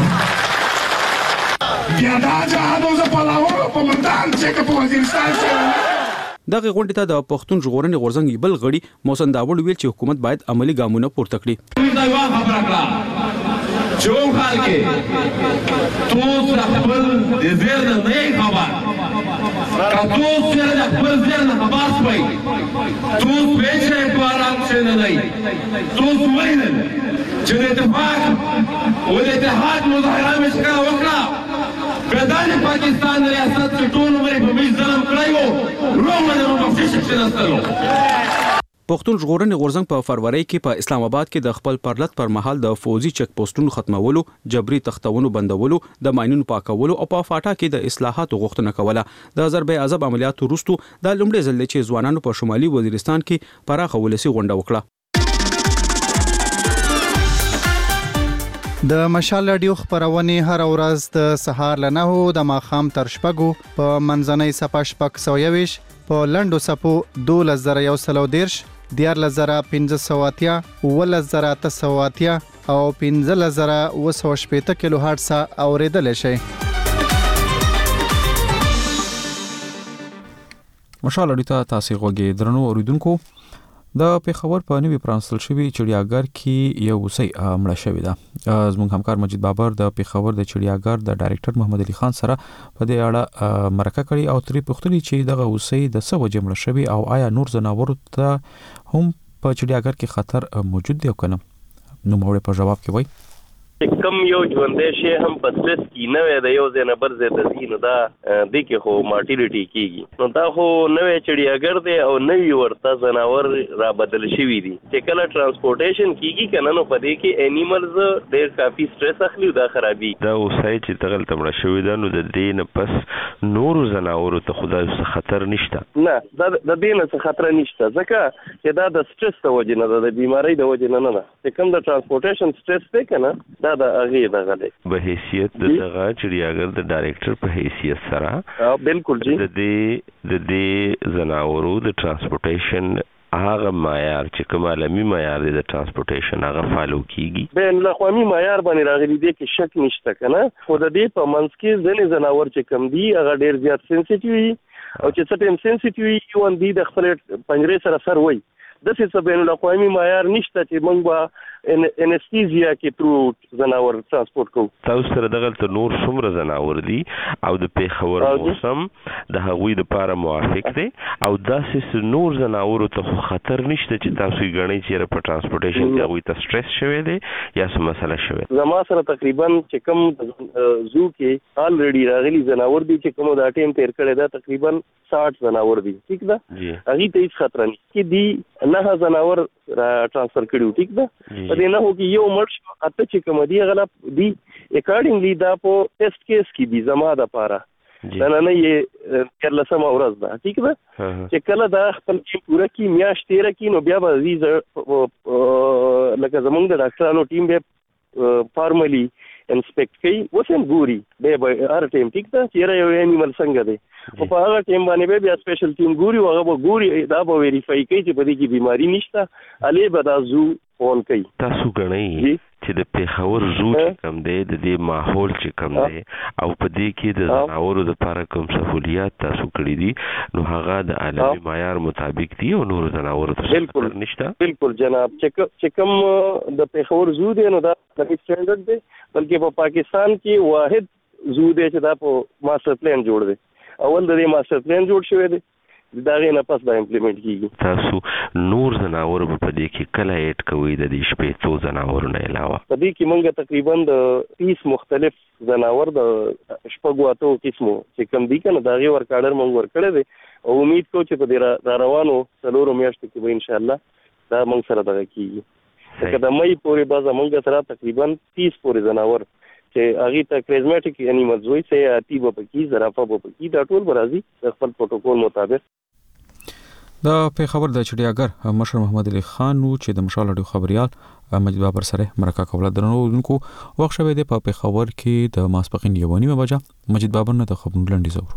[SPEAKER 16] بیا دا جهادو زه په لاهور په مردان چې په وزیرستان کې.
[SPEAKER 1] دغه غونډې ته د پښتون ژغورنې غورځنګ بل غړي محسن داوړ ویل چې حکومت باید عملی ګامونه پورته کړي.
[SPEAKER 16] چون حال کې تو خپل د زیر نه خبر کا تو سره د خپل زیر نه خبر پي تو پیچې پارام څه نه دی تو وینل چې د اتفاق او د اتحاد مظاهره مشکا وکړه بدل پاکستان ریاست ټول عمر په می ظلم کړیو رومه د رومه فشک شناستلو.
[SPEAKER 1] پښتون ژغورنې غورځنګ په فروری کې په اسلام آباد کې د خپل پرلط پر مهال د فوزي چک پوسټونو ختمولو، جبري تختونو بندولو، د ماينونو پاکولو او په فاټا کې د اصلاحاتو غوښتنه کوله. د ضرب عذاب عملیاتو وروسته د لومړي ځل چې ځوانانو په شمالي وزیرستان کې پراخه ولسی غونډه وکړه.
[SPEAKER 17] د مشال رادیو خبرونه هر ورځ د سهار له 9 د ماخام تر شپږو په منځنۍ صفه شپږ 120 په لندو صفو 2130 14580 11880 او 15080 کیلو هرتز اوریدل شي.
[SPEAKER 1] مشال رادیو تاسو غوږی درنو اوریدونکو د پیښور په نوی پرانسل شوی چړیاګر کې یو وسی مړ شوی دا. زموږ همکار مجید بابر د پیښور د چړیاګر د ډایریکټر محمد علي خان سره په دې اړه مرکه کړې او ترې پوښتنه چې دغه وسی د څه وجه مړ شوی او آیا نور زناور ته هم په چړیاګر کې خطر موجود دی او کنه. نو موږ په جواب کې وای
[SPEAKER 18] کم یو ژوندې شي هم په سټرس کې نه وي د یو ځای نه بل ځای ته ځي نو دا د کې خو مارټیلیټي کیږي نو دا خو نوې چړیاګر دی او نوې ورته ځناور را بدل شوی دي چې کله ترانسپورټیشن کیږي کنه نو په دې کې انیملز ډېر کافي سټرس اخلي دا خرابي
[SPEAKER 2] دا اوسای چې تغل تمړه شوی دا نو د دې نه پس نور ځناور ته خدای څه خطر نشته
[SPEAKER 18] نه دا د دې نه څه خطر نشته ځکه چې دا د سټرس د وجې نه د بیماری د وجې نه نه چې کوم د ترانسپورټیشن سټرس دی کنه دا د هغه دغه دی
[SPEAKER 2] به حیثیت د دغه چړیاګر د ډایریکټر په حیثیت سره
[SPEAKER 18] بالکل جی
[SPEAKER 2] د دې زناورو د ترانسپورټیشن هغه معیار چې کوم عالمي معیار دی د ترانسپورټیشن هغه فالو کیږي
[SPEAKER 18] بین الاقوامي معیار باندې راغلي دی کې شک نشته کنه خو د دې په منځ کې ځینې زناور چې کم دي هغه ډیر زیات سنسټیو او چې څه ټیم سنسټیو یو ان دي د خپل پنجرې سره سر وای د څه بین الاقوامي معیار نشته چې موږ به انستیزیا کې ترو زناور ترانسپورت کوو
[SPEAKER 2] تاسو سره دغه نور څومره زناور دي او د پیښور موسم د هغوی د لپاره موافق دي او داسې نور زناور ته خطر نشته چې تاسو یې غنئ چې په ترانسپورټیشن کې هغوی ته سټرس شوی دی یا څه مسله شوی
[SPEAKER 18] زما سره تقریبا چې کوم زو کې الریډي راغلي زناور دي چې کوم د ټیم تیر کړی دا تقریبا 60 زناور دي ٹھیک ده هغه ته هیڅ خطر نه کې دي نه زناور ټرانسفر کړیو ټیک ده په دې نه هو کې یو مرش اته چې کوم دی غلط دی اکارډینګلی دا په ټیسټ کیس کې دي زما د پاره دا نه یې کله سم اورز ده ټیک ده چې کله دا خپل ټیم پوره کې میاشت تیر کې نو بیا به عزیز لکه زمونږ د ډاکټرانو ټیم به فارملی انسپیکټ کوي وسم ګوري به هر ټیم ټیک ده چې یو انیمل څنګه دی او په هغه ټیم باندې بیا سپیشل ټیم ګوري او هغه به ګوري دا به ویریفای کوي چې په دې کې بیماری نشته علي به دا زو فون کوي
[SPEAKER 2] تاسو غنئ چې د پیښور زو چې کم دی د دې ماحول چې کم دی او په دې کې د زناورو د لپاره کوم سہولیات تاسو کړی دي نو هغه د عالمي معیار مطابق دي او نور زناورو ته
[SPEAKER 18] بالکل نشته بالکل جناب چې کوم د پیښور زو دی نو دا د سټانډرډ دی بلکې په پاکستان کې واحد زو دی چې دا په ماستر پلان جوړ دی اول د دې ماستر پلان جوړ شوی دی دا غي نه پس به امپلیمنٹ کیږي.
[SPEAKER 2] تاسو نور زناور په دې کې کله ایډ کوي د دې شپې څو زناورونه علاوه؟
[SPEAKER 18] په دې کې موږ تقریبا د 30 مختلف زناور د شپږو اتو قسمو چې کوم دي کنه دا غي ورکاډر موږ ورکړی دی او امید کوم چې په دې روانو څلورو میاشتو کې به ان شاء الله دا موږ سره دغه کیږي. که د مې پورې باز موږ سره تقریبا 30 پورې زناور چې هغه ته کریزماتیک انیملز وایي چې اتی په کې زرافه په کې دا ټول برازي د خپل پروتوکول مطابق.
[SPEAKER 1] د پیښور د چړیاګر مشر محمد علي خان چې د مشال اډیو خبريال مجید بابر سره مرکه کوله درنوونکو وخت شوه د پیښور کې د ماسپخین 1:30 بجې مجید بابر نه د خبرونو لنډی زور.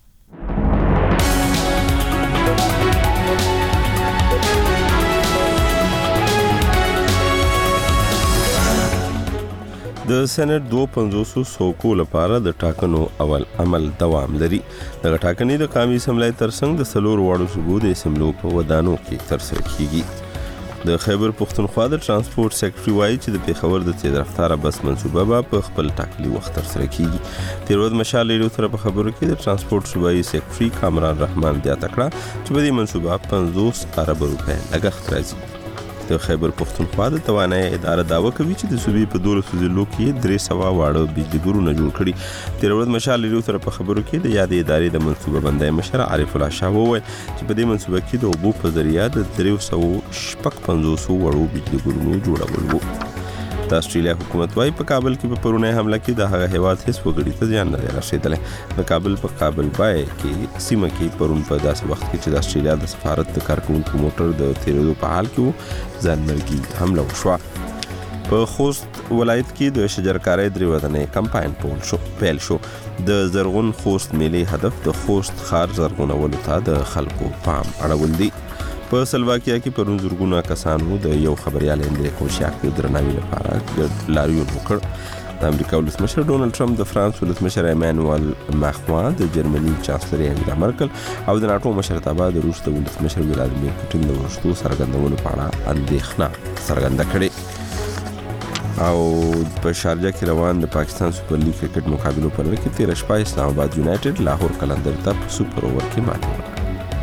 [SPEAKER 2] د سېنات 250 څوکو لپاره د ټاکنو اول عمل دوام لري. د ټاکنې د قومي اسمبلی ترڅنګ د سلور واړو صوبو د اسمبلو په ودانو کې ترسره کیږي. د خیبر پښتونخوا د ترانسپورت سیکریټري وایي چې د پیښور د تیز رفتار بس منصوبه به په خپل ټاکلي وخت ترسره کیږي. تیر ورځ مشال ریډیو سره په خبرو کې د ترانسپورت صوبایي سیکریټري کامران رحمان زیاته کړه چې په دې منصوبه 50 ارب روپۍ لګښت راځي. د خیبر پښتونخوا د توانایي اداره داوا کوي چې د صوبې په 12 ضلعو کې 300 واړه بجلیګرونه جوړ کړي. تیر ورځ مشال ریډیو سره په خبرو کې د یادې ادارې د منصوبه بندۍ مشر عارف الله شاه وویل چې په دې منصوبه کې د اوبو په ذریعہ د 350 وړو بجلیګرونو جوړول وو. د استرالیا حکومت وايي په کابل کې په پرونی حمله کې د هغه هیواد هیڅ وګړي ته ځان نه رسیدلی. د کابل په کابل بای کې سیمه کې پرون په داسې وخت کې چې د استرالیا د سفارت د کارکونکو موټر د تیرېدو په حال کې ځانمرګي حمله وشوه. په خوست ولایت کې د شجرکارۍ 3 ورځنی کمپاین پیل شو. د زرغون خوست میلې هدف د خوست ښار زرغونولو ته د خلکو پام اړول دي. په سلواکیا کې پرون زرګونه کسانو د یو خبريال اندرې کوشاک د درناوي لپاره د لاریون وکړ. د امریکا ولسمشر ډونالد ټرمپ، د فرانس ولسمشر ایمانوئل ماکرون، د جرمني چانسلر انګلا مرکل او د ناتو مشرتابه د روس د ولسمشر ولادیمیر پوتین د ورشتو څرګندونو په اړه اندېښنه څرګنده کړې. او په شارجه کې روان د پاکستان سپر لیګ کرکټ مقابلو په لړ کې 13 شپه اسلام آباد یونایټډ لاهور قلندر ته په سوپر اوور کې ماتې ورکړه.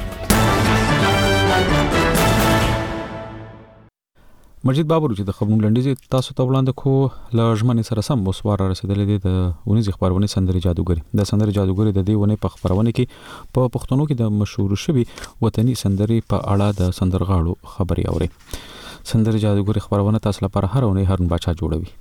[SPEAKER 1] مجید بابر چې د خبرونو لنډیز تاسو ته وړاندې کو لژمنې سره سم وسوار رسیدلې دي د ونیز خبرونه سندري جادوګری. د سندري جادوګری د دې ونه په خبرونه کې په پښتنو کې د مشهور شوی وطني سندري په اړه د سندرغاړو خبري اوري. سندري جادوګری خبرونه تاسو لپاره هر ونه هرن بچا جوړوي.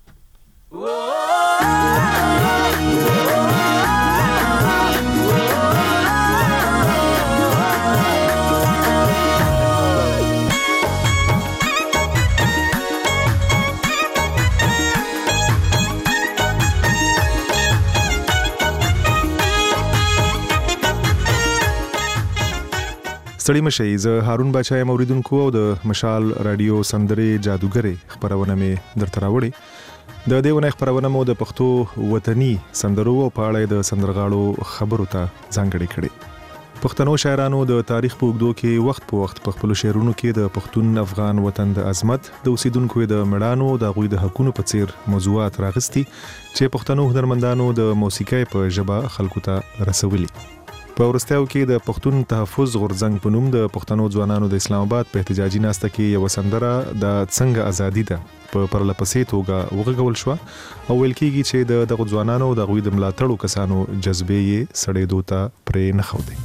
[SPEAKER 19] ستړي مشئ. زه هارون بچا یم اوریدونکو او د مشال رادیو سندري جادوګری خبرونه مې درته راوړې. د دې ونه خبرونه مو د پښتو وطني سندرو او په اړه د سندرغاړو خبرو ته ځانګړې کړې. پښتنو شاعرانو د تاریخ په اوږدو کې وخت په وخت په خپل شعرونو کې د پښتون افغان وطن د عظمت، د اوسیدونکو د مړانو، د غوي د حقونو په څیر موضوعات راغستي چې پښتنو هنرمندانو د موسیقۍ په ژبه خلکو ته رسولي. په ورستیاو کې د پښتون تحفظ غورځنګ په نوم د پښتنو ځوانانو د اسلام آباد په احتجاجي ناسته کې یو سندره د څنګه ازادي ده په پرلپسې توګه وغږول شو او ویل کېږي چې د ځوانانو د غوي د ملاتړو کسانو جذبې یې سړېدو ته پرې نه ښودې.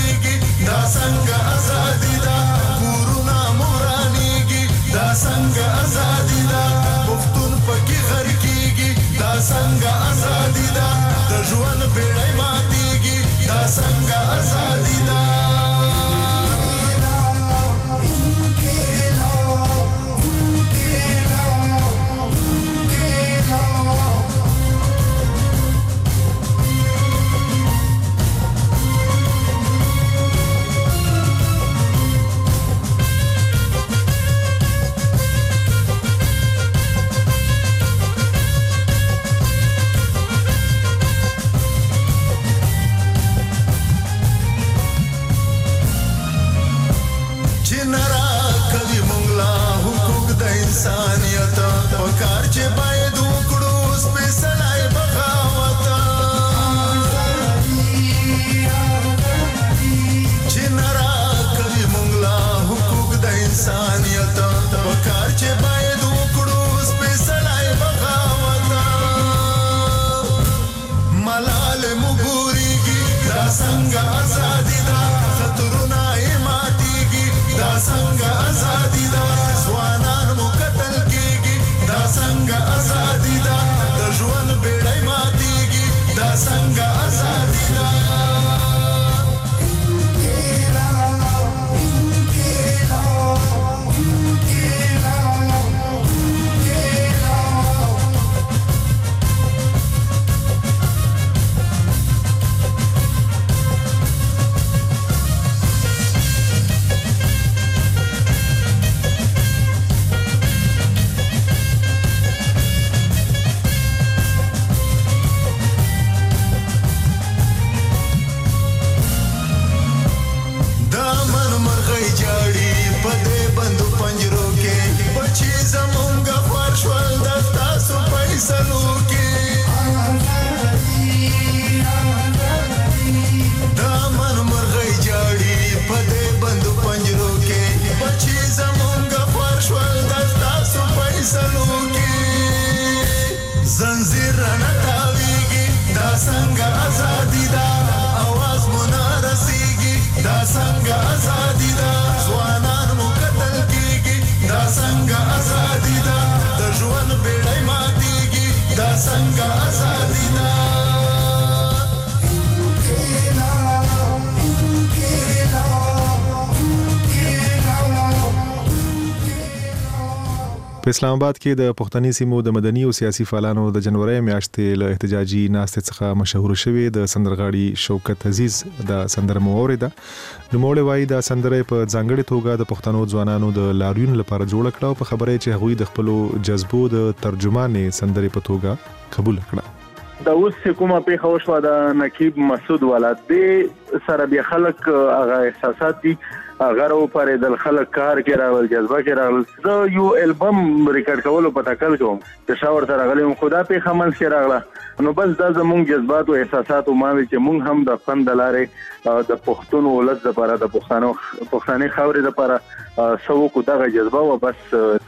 [SPEAKER 20] څنګه څنګه ازادي ده زنجیر نه تاویږي دا څنګه ازادي ده आवाज مو نه رسیږي دا څنګه ازادي ده ځوانان مو قتل کیږي دا څنګه ازادي ده د ژوند بیړۍ ماتیږي دا څنګه ازادي ده
[SPEAKER 19] په اسلام آباد کې د پښتني سیمو د مدني او سیاسي فعالانو د جنوري میاشتې له احتجاجي ناستې څخه مشهور شوی د سندرغاړي شوکت عزیز د سندره موریده نوموړی وایي د سندره په ځانګړي توګه د پښتنو ځوانانو د لاریون لپاره جوړ کړه او په خبره چې هغوی د خپل جذبو د ترجمانې سندره په توګه قبول کړه
[SPEAKER 14] دا اوس کومه په خوشو د نقیب مسعود ولادت سره بیا خلک هغه احساسات دي غرو پر د خلک کار کې راول جذبه کې راول زه یو البم ریکارډ کولو په تکل کوم چې شاور سره غلیم خدا په خمن کې راغله نو بس دا زموږ جذبات او احساسات او ماوي چې مونږ هم د فن د لارې د پښتون ولادت لپاره د پښتني خاورې لپاره سو کو دغه جذبه او بس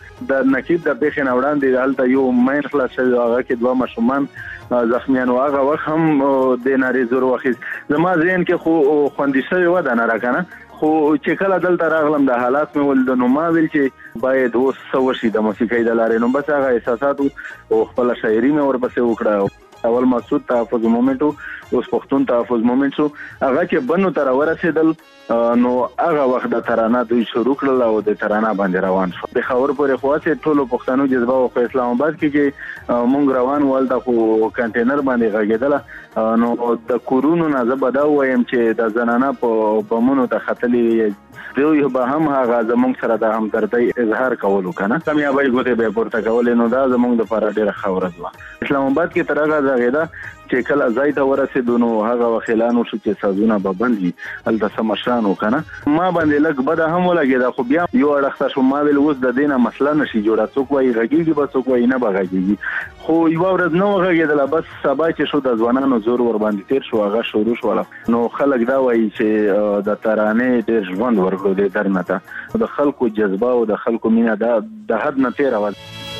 [SPEAKER 14] د نقیب د بخین وړاندې حالت یو مین خلاص شوی هغه کې دوه مشومان زخمیان او هغه وخت هم د ناري زور وخت زما ذهن کې خو خوندیشه و د نه راکنه خو چې کله دلته راغلم د حالات مې ول د نو ما ویل چې باید اوس سوشي د موسیقۍ د لارې نو بس هغه احساسات او خپل شاعري مې ورپسې وکړه اول مسعود تحفظ مومنټ اوس پښتون تحفظ مومنټ شو هغه چې بنو تر ورسېدل نو هغه وخت د ترانه دوی شروع کړل او د ترانه باندې روان شو د خبر پورې خواصه ټولو پښتنو جذبه او په اسلام آباد کې چې مونږ روان ول د کنټینر باندې غږیدل نو د کورونو نه زبدا وایم چې د زنانه په بمونو ته خطلې دوی به هم هغه زمونږ سره د همدردۍ اظهار کولو کنه کامیابی ګوته به پورته کول نو دا زمونږ د لپاره ډیره خبره ده اسلام آباد کې ترغه زغیدا چې کله ځای ته ورسېدو نو هغه وخلانو شو چې سازونه به بندي الته سمشانو کنه ما باندې لګ بده هم ولګیدا خو بیا یو اړخته شو ما ویل اوس د دینه مسله نشي جوړه څوک وایي غږیږي به څوک وایي نه بغږیږي خو یو ورځ نو غږیدل بس سبا چې شو د ځوانانو زور ور باندې تیر شو هغه شروع شو نو خلک دا وایي چې د ترانه ډېر ژوند ورکړو د درنته د خلکو جذبه او د خلکو مینه د حد نه تیر اول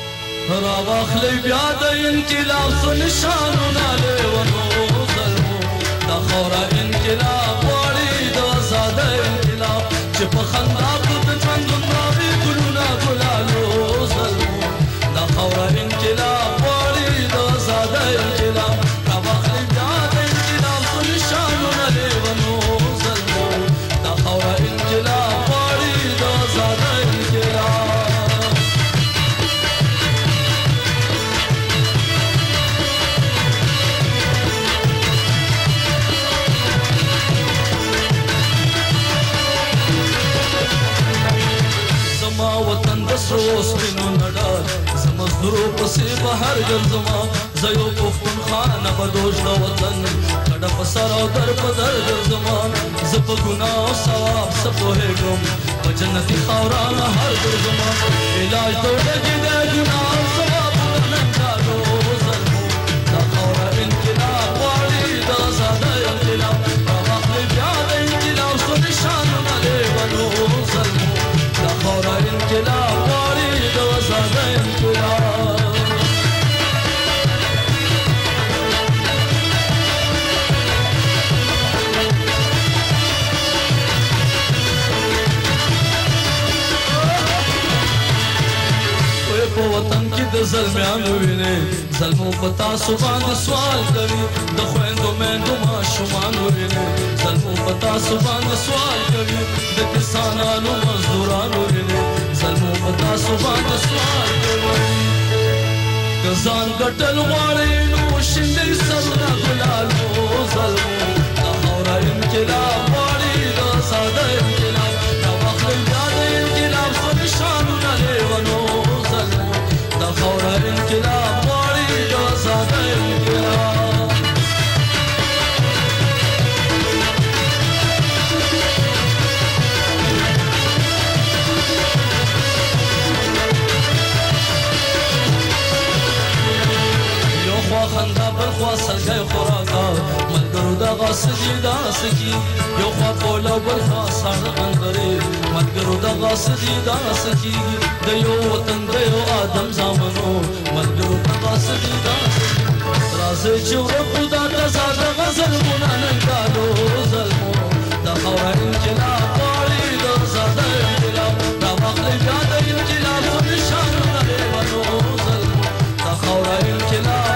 [SPEAKER 20] را واخلی بیا د انقلاب سو نشانونه لیونو ظلمو دا خورا انقلاب غواړي د آزاده انقلاب چې په خندا په ژوند ناوي ګلونه ګلالو ظلمو دا خورا انقلاب غواړي د آزاده انقلاب را واخلی بیا د انقلاب سو نشانونه لیونو ظلمو دا خورا انقلاب غواړي د آزاده انقلاب وطن د سروس پینو نډال زمزدورو پسې بهر ګرځما زيو پختون خانه بدوش د وطن کډه په سر او در په در ګرځما زپ ګناه او ثواب سپوهګم په جنتي خاوران هر ګرځما علاج توګه د ګناه ثواب نن کارو زلمو دا خاور انقلاب واړي د آزاد انقلاب هغه بیا د انقلاب سو نشانونه لیونو زلمو دا خاور انقلاب واړي د آزاد انقلاب په وطن کې د زلمیانو ویني زلمو پتا سبحان سوال کوي د خويندو مېندو ماشومان ورنه زلمو پتا سبحان سوال کوي د کسانانو مزدورانو ورنه زلمو پتا سبحان سوال کوي کزان ګټل غواړي نو شندې سره ګلالو زلمو دا اورا انقلاب غواړي دا ساده انقلاب دا وخت یاد انقلاب خو نشانو نه لیونو زلمو دا اورا انقلاب غواړي دا ساده انقلاب خندا بل خوا سلګي خوراکا ملګرو دا غاسدي دا سکی یو خوا کولا بل خوا سړ غندري ملګرو دا غاسدي دا سکی د یو وطن د یو ادم زامنو ملګرو دا غاسدي دا سکی راځي چې ورکو دا زاده غزل مونږ نه کالو زلمو دا خورا انقلاب غواړي دا زاده انقلاب دا وخت بیا د انقلاب نشان نه ونو زلمو دا خورا انقلاب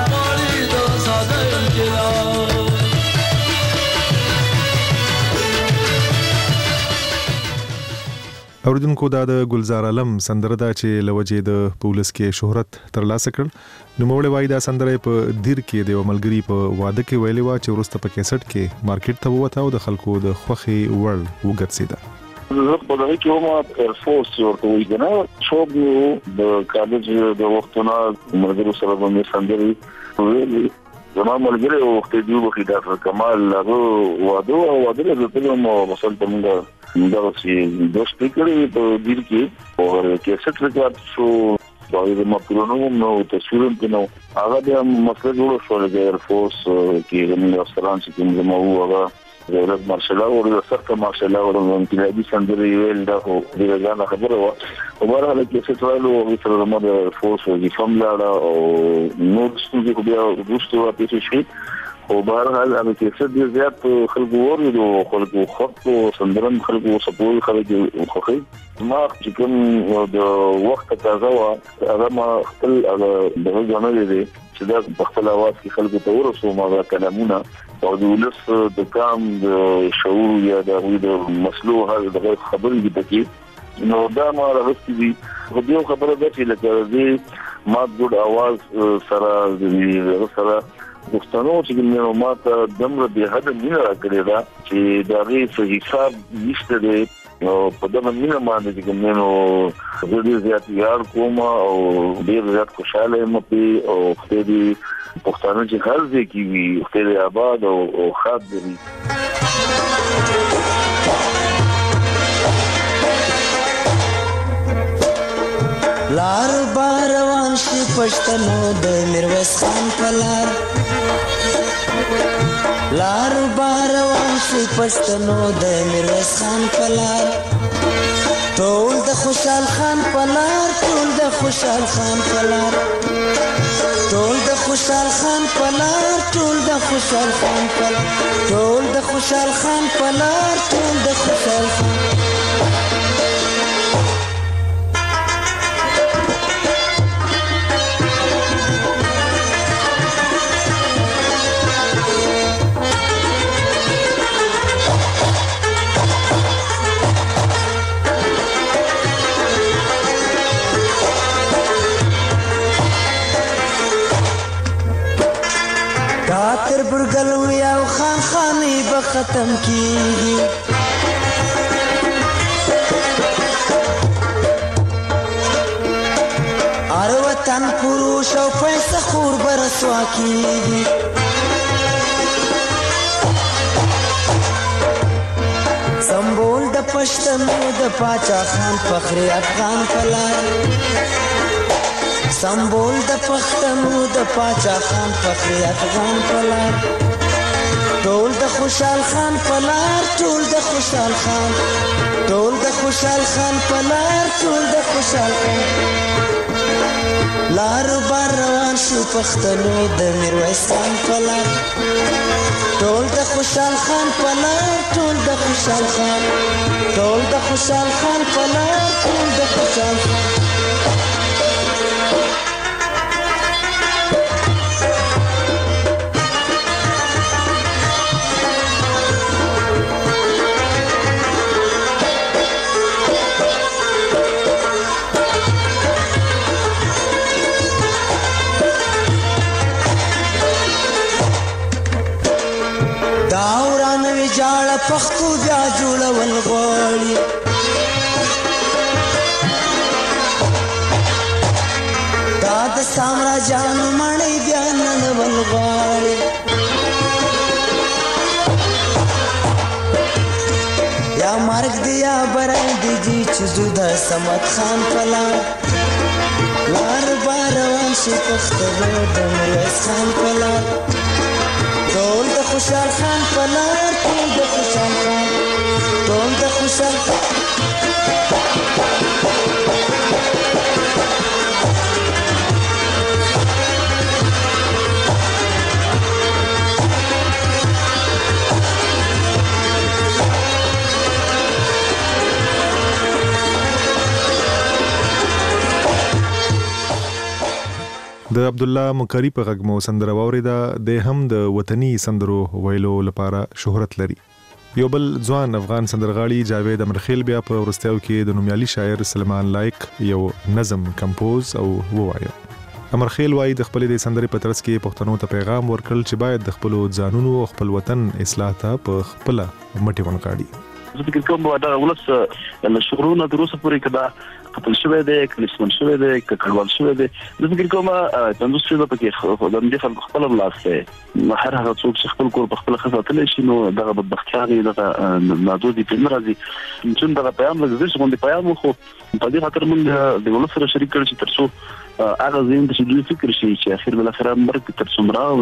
[SPEAKER 19] اوریدونکو دا د ګلزار عالم سندره دا چې لوجې د پولیس کې شهرت ترلاسه کړ نو موږ وایي دا سندره په دیر کې د ملګری په واده کې ویلې و چې ورسته په کیسټ کې مارکیټ ته ووته او د خلکو د خوخي ورل وګرځیدا
[SPEAKER 21] زه په دغه کې هم ایرفورس ورته وی کنه شوب د کالج د وختونو ملګرو سره باندې سندري ویلې زما ملګری وخت دی وخت دا کمال له واده له په مو وصل ته موږ دا چې دوستي کړې په دیر کې او کیسټ ریکارډ شو دا یې ما پرونو نو تصویرونه کې نو هغه د مسله جوړ شو د ایرفورس کې موږ ستران چې موږ هغه د مارشل او د سرته مارشل او د انقلابي سندري ویل دا خو د ځان خبره و او برابر کې څه ټرالو او تر د فورس او د فاملا او نو څنګه خو بیا دوستو راځي شي او برابر هغه کې څه د زیات خلکو ورو خلکو خطو سندرم خلکو سپوږ خلکو خوخي ما چې کوم د وخت تازه و هغه ما خپل دغه ځانل دي چې دا په خپل आवाज کې خلکو ته ورسو ما کلامونه او د ولس د کام د شعور یا د مسلو هغه د خبرې دي پکې نو دا ما راغستې دي خو یو خبره ده چې لکه دې ما ګډ आवाज سره د سره دوستانو چې موږ ماته دمر به حد نه راکړی دا چې دا غي په حساب نشته دی نو په دغه مینه باندې چې موږ ډېر زیات یار کوم او ډېر زیات خوشاله یم په او خپلې پښتانه چې هر ځای کې وي خپل آباد او خاص دي
[SPEAKER 22] لار باروان شي پښتنو د میرویس خان پلار لار باروان شي پښتنو د میرویس خان پلار ټول د خوشحال خان پلار ټول د خوشحال خان پلار ټول د خوشحال خان پلار ټول د خوشحال خان پلار ټول د خوشحال خان پلار ټول د خوشحال خان تر برګلوي او خان خاني به ختم کیږي ار وطن پروش او پیسې خور برسوا کیږي سمبول د پښتنو د پاچا خان فخر افغان پلار سمبول د پښتنو د پاچا خان فخر افغان پلار ټول د خوشحال خان پلار ټول د خوشحال خان ټول د خوشحال خان پلار ټول د خوشحال خان لار بار روان شو پښتنو د میرویس خان پلار ټول د خوشحال خان پلار ټول د خوشحال خان ټول د خوشحال خان پلار ټول د خوشحال خان دا ورانوي جاړه پښتو بیا جوړول غواړي دا د سامراجانو مړی بیا نړول غواړي یا مرګ دی یا برای دی چې زوده سمت خان پلار لار باروان شي پښتنو د میرویس خان پلار ټول د خوشحال خان پلار ټول د خوشحال خان ټول د خوشحال
[SPEAKER 19] د عبد الله مکری په غږ مو سندره واوریده د هم د وطني سندرو ویلو لپاره شهرت لري یو بل ځوان افغان سندرغاړي جاوید امرخیل بیا په ورستیو کې د نومیالي شاعر سلمان لایق یو نظم کمپوز او ووایو امرخیل وایي د خپل د سندرې په ترڅ کې پښتنو ته پیغام ورکړل چې باید د خپل ځانونو او خپل وطن اصلاح ته په خپل مټي ونکاړي
[SPEAKER 3] زه فکر کوم دا ولس له شغلونو دروسه پورې کدا قتل شوی دی کلیسمن شوی دی کډوال شوی دی زه فکر کوم تاسو څه په کې خو د دې خلک خپل ملاس دی هر هغه څوک چې خپل کور په خپل خزاتل شي نو دغه بدبختیاري دغه نادودي په مرزي چې دغه پیغام لږ څه باندې پیغام خو په دې خاطر موږ د ولس سره شریک کړی چې ترڅو هغه زین چې دوی فکر شي چې اخر بل اخر مرګ تر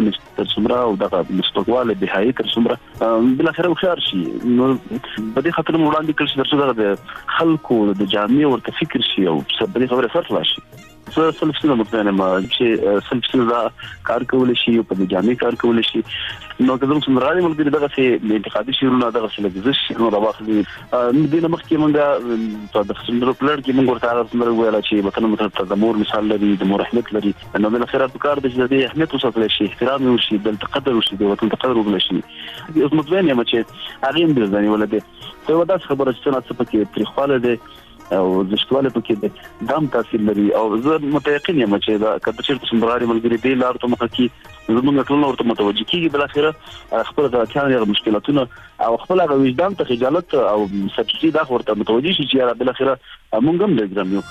[SPEAKER 3] څومره او دغه مستقبل بهایي تر څومره بل اخر خيار شي نو په دې خاطر موږ وړاندې کړی چې ترڅو د خلکو د جامع ورته فکر شي او په دې خبره فرق راشي زه سلفسنه مطمئنه ما چې سلفسنه دا کار کول شي په دې جامع کار کول شي نو که زموږ سندرغاړي ملګري دغه څه انتقادي شعرونه دغه څه لګزش نو راوخلي دې نه مخکې موږ په د سندرو پلان کې موږ ورته سندرو ویل چې وطن متحد د مور مثال لري د مور اهمیت لري نو د خیرات کار د دې اهمیت وساتل شي احترام وشي د تقدر وشي د وطن تقدر وشي اوس مطمئن یم چې هغه هم د ځاني ولده په ودا خبره چې څنګه پکې تاریخواله ده او زشتواله پکې ده دام تاثیر لري او زه متيقن یم چې دا کله چې سندرغاړي ملګري دی لار ته مخ کې زموږ ټول ورته متوجه کیږي بل اخره خپل د ځان مشکلاتونه او خپل د وجدان ته خجالت او سچتي دا ورته متوجه شي چې بل اخره مونږ هم د ګرام یو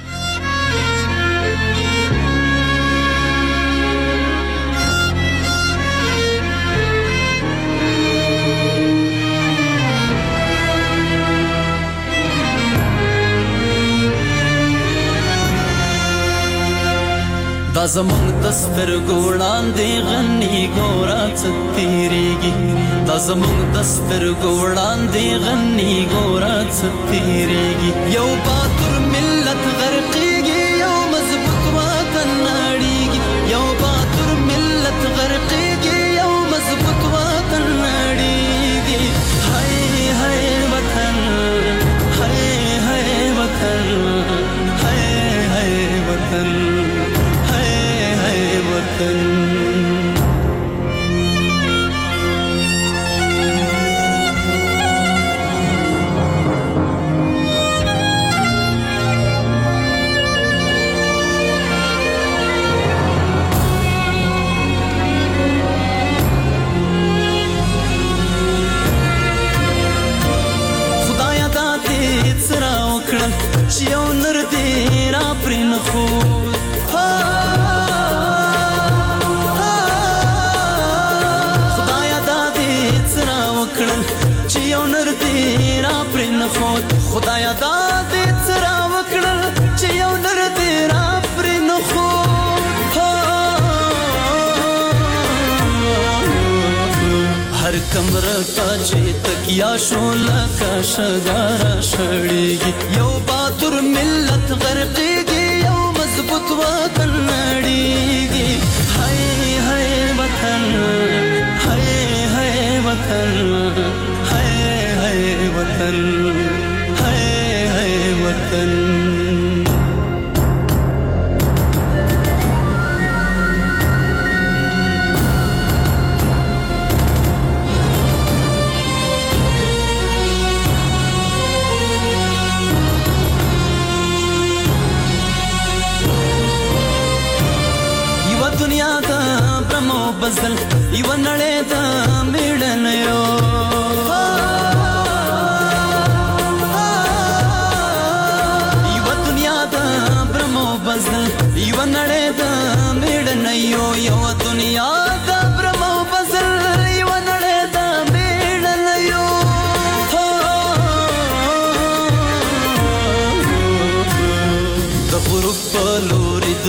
[SPEAKER 20] دا زمونږ د سترګو وړاندې غني ګوره څه تېرېږي دا زمونږ د سترګو وړاندې غني ګوره څه تېرېږي یو باتور ملت غرقېږي یو مضبوط وطن نړېږي یو باتور ملت غرقېږي یو مضبوط وطن نړېږي هاي هاي وطن هاي هاي وطن هاي هاي وطن خدایا دا دې سره وکړل چې یو نر دې را پرې نه خو خدایا دا دې سره وکړل چې یو نر دې را پرې نه خو هر کمره ته چې تکیا شو لکه شګاره شړېږي یو باتور ملت غرقېږي یو مضبوط وطن نړېږي هاي هاي وطن هاي هاي وطن هاي هاي وطن یو دنیا دا برمو بزل یو نړۍ دا میړنیو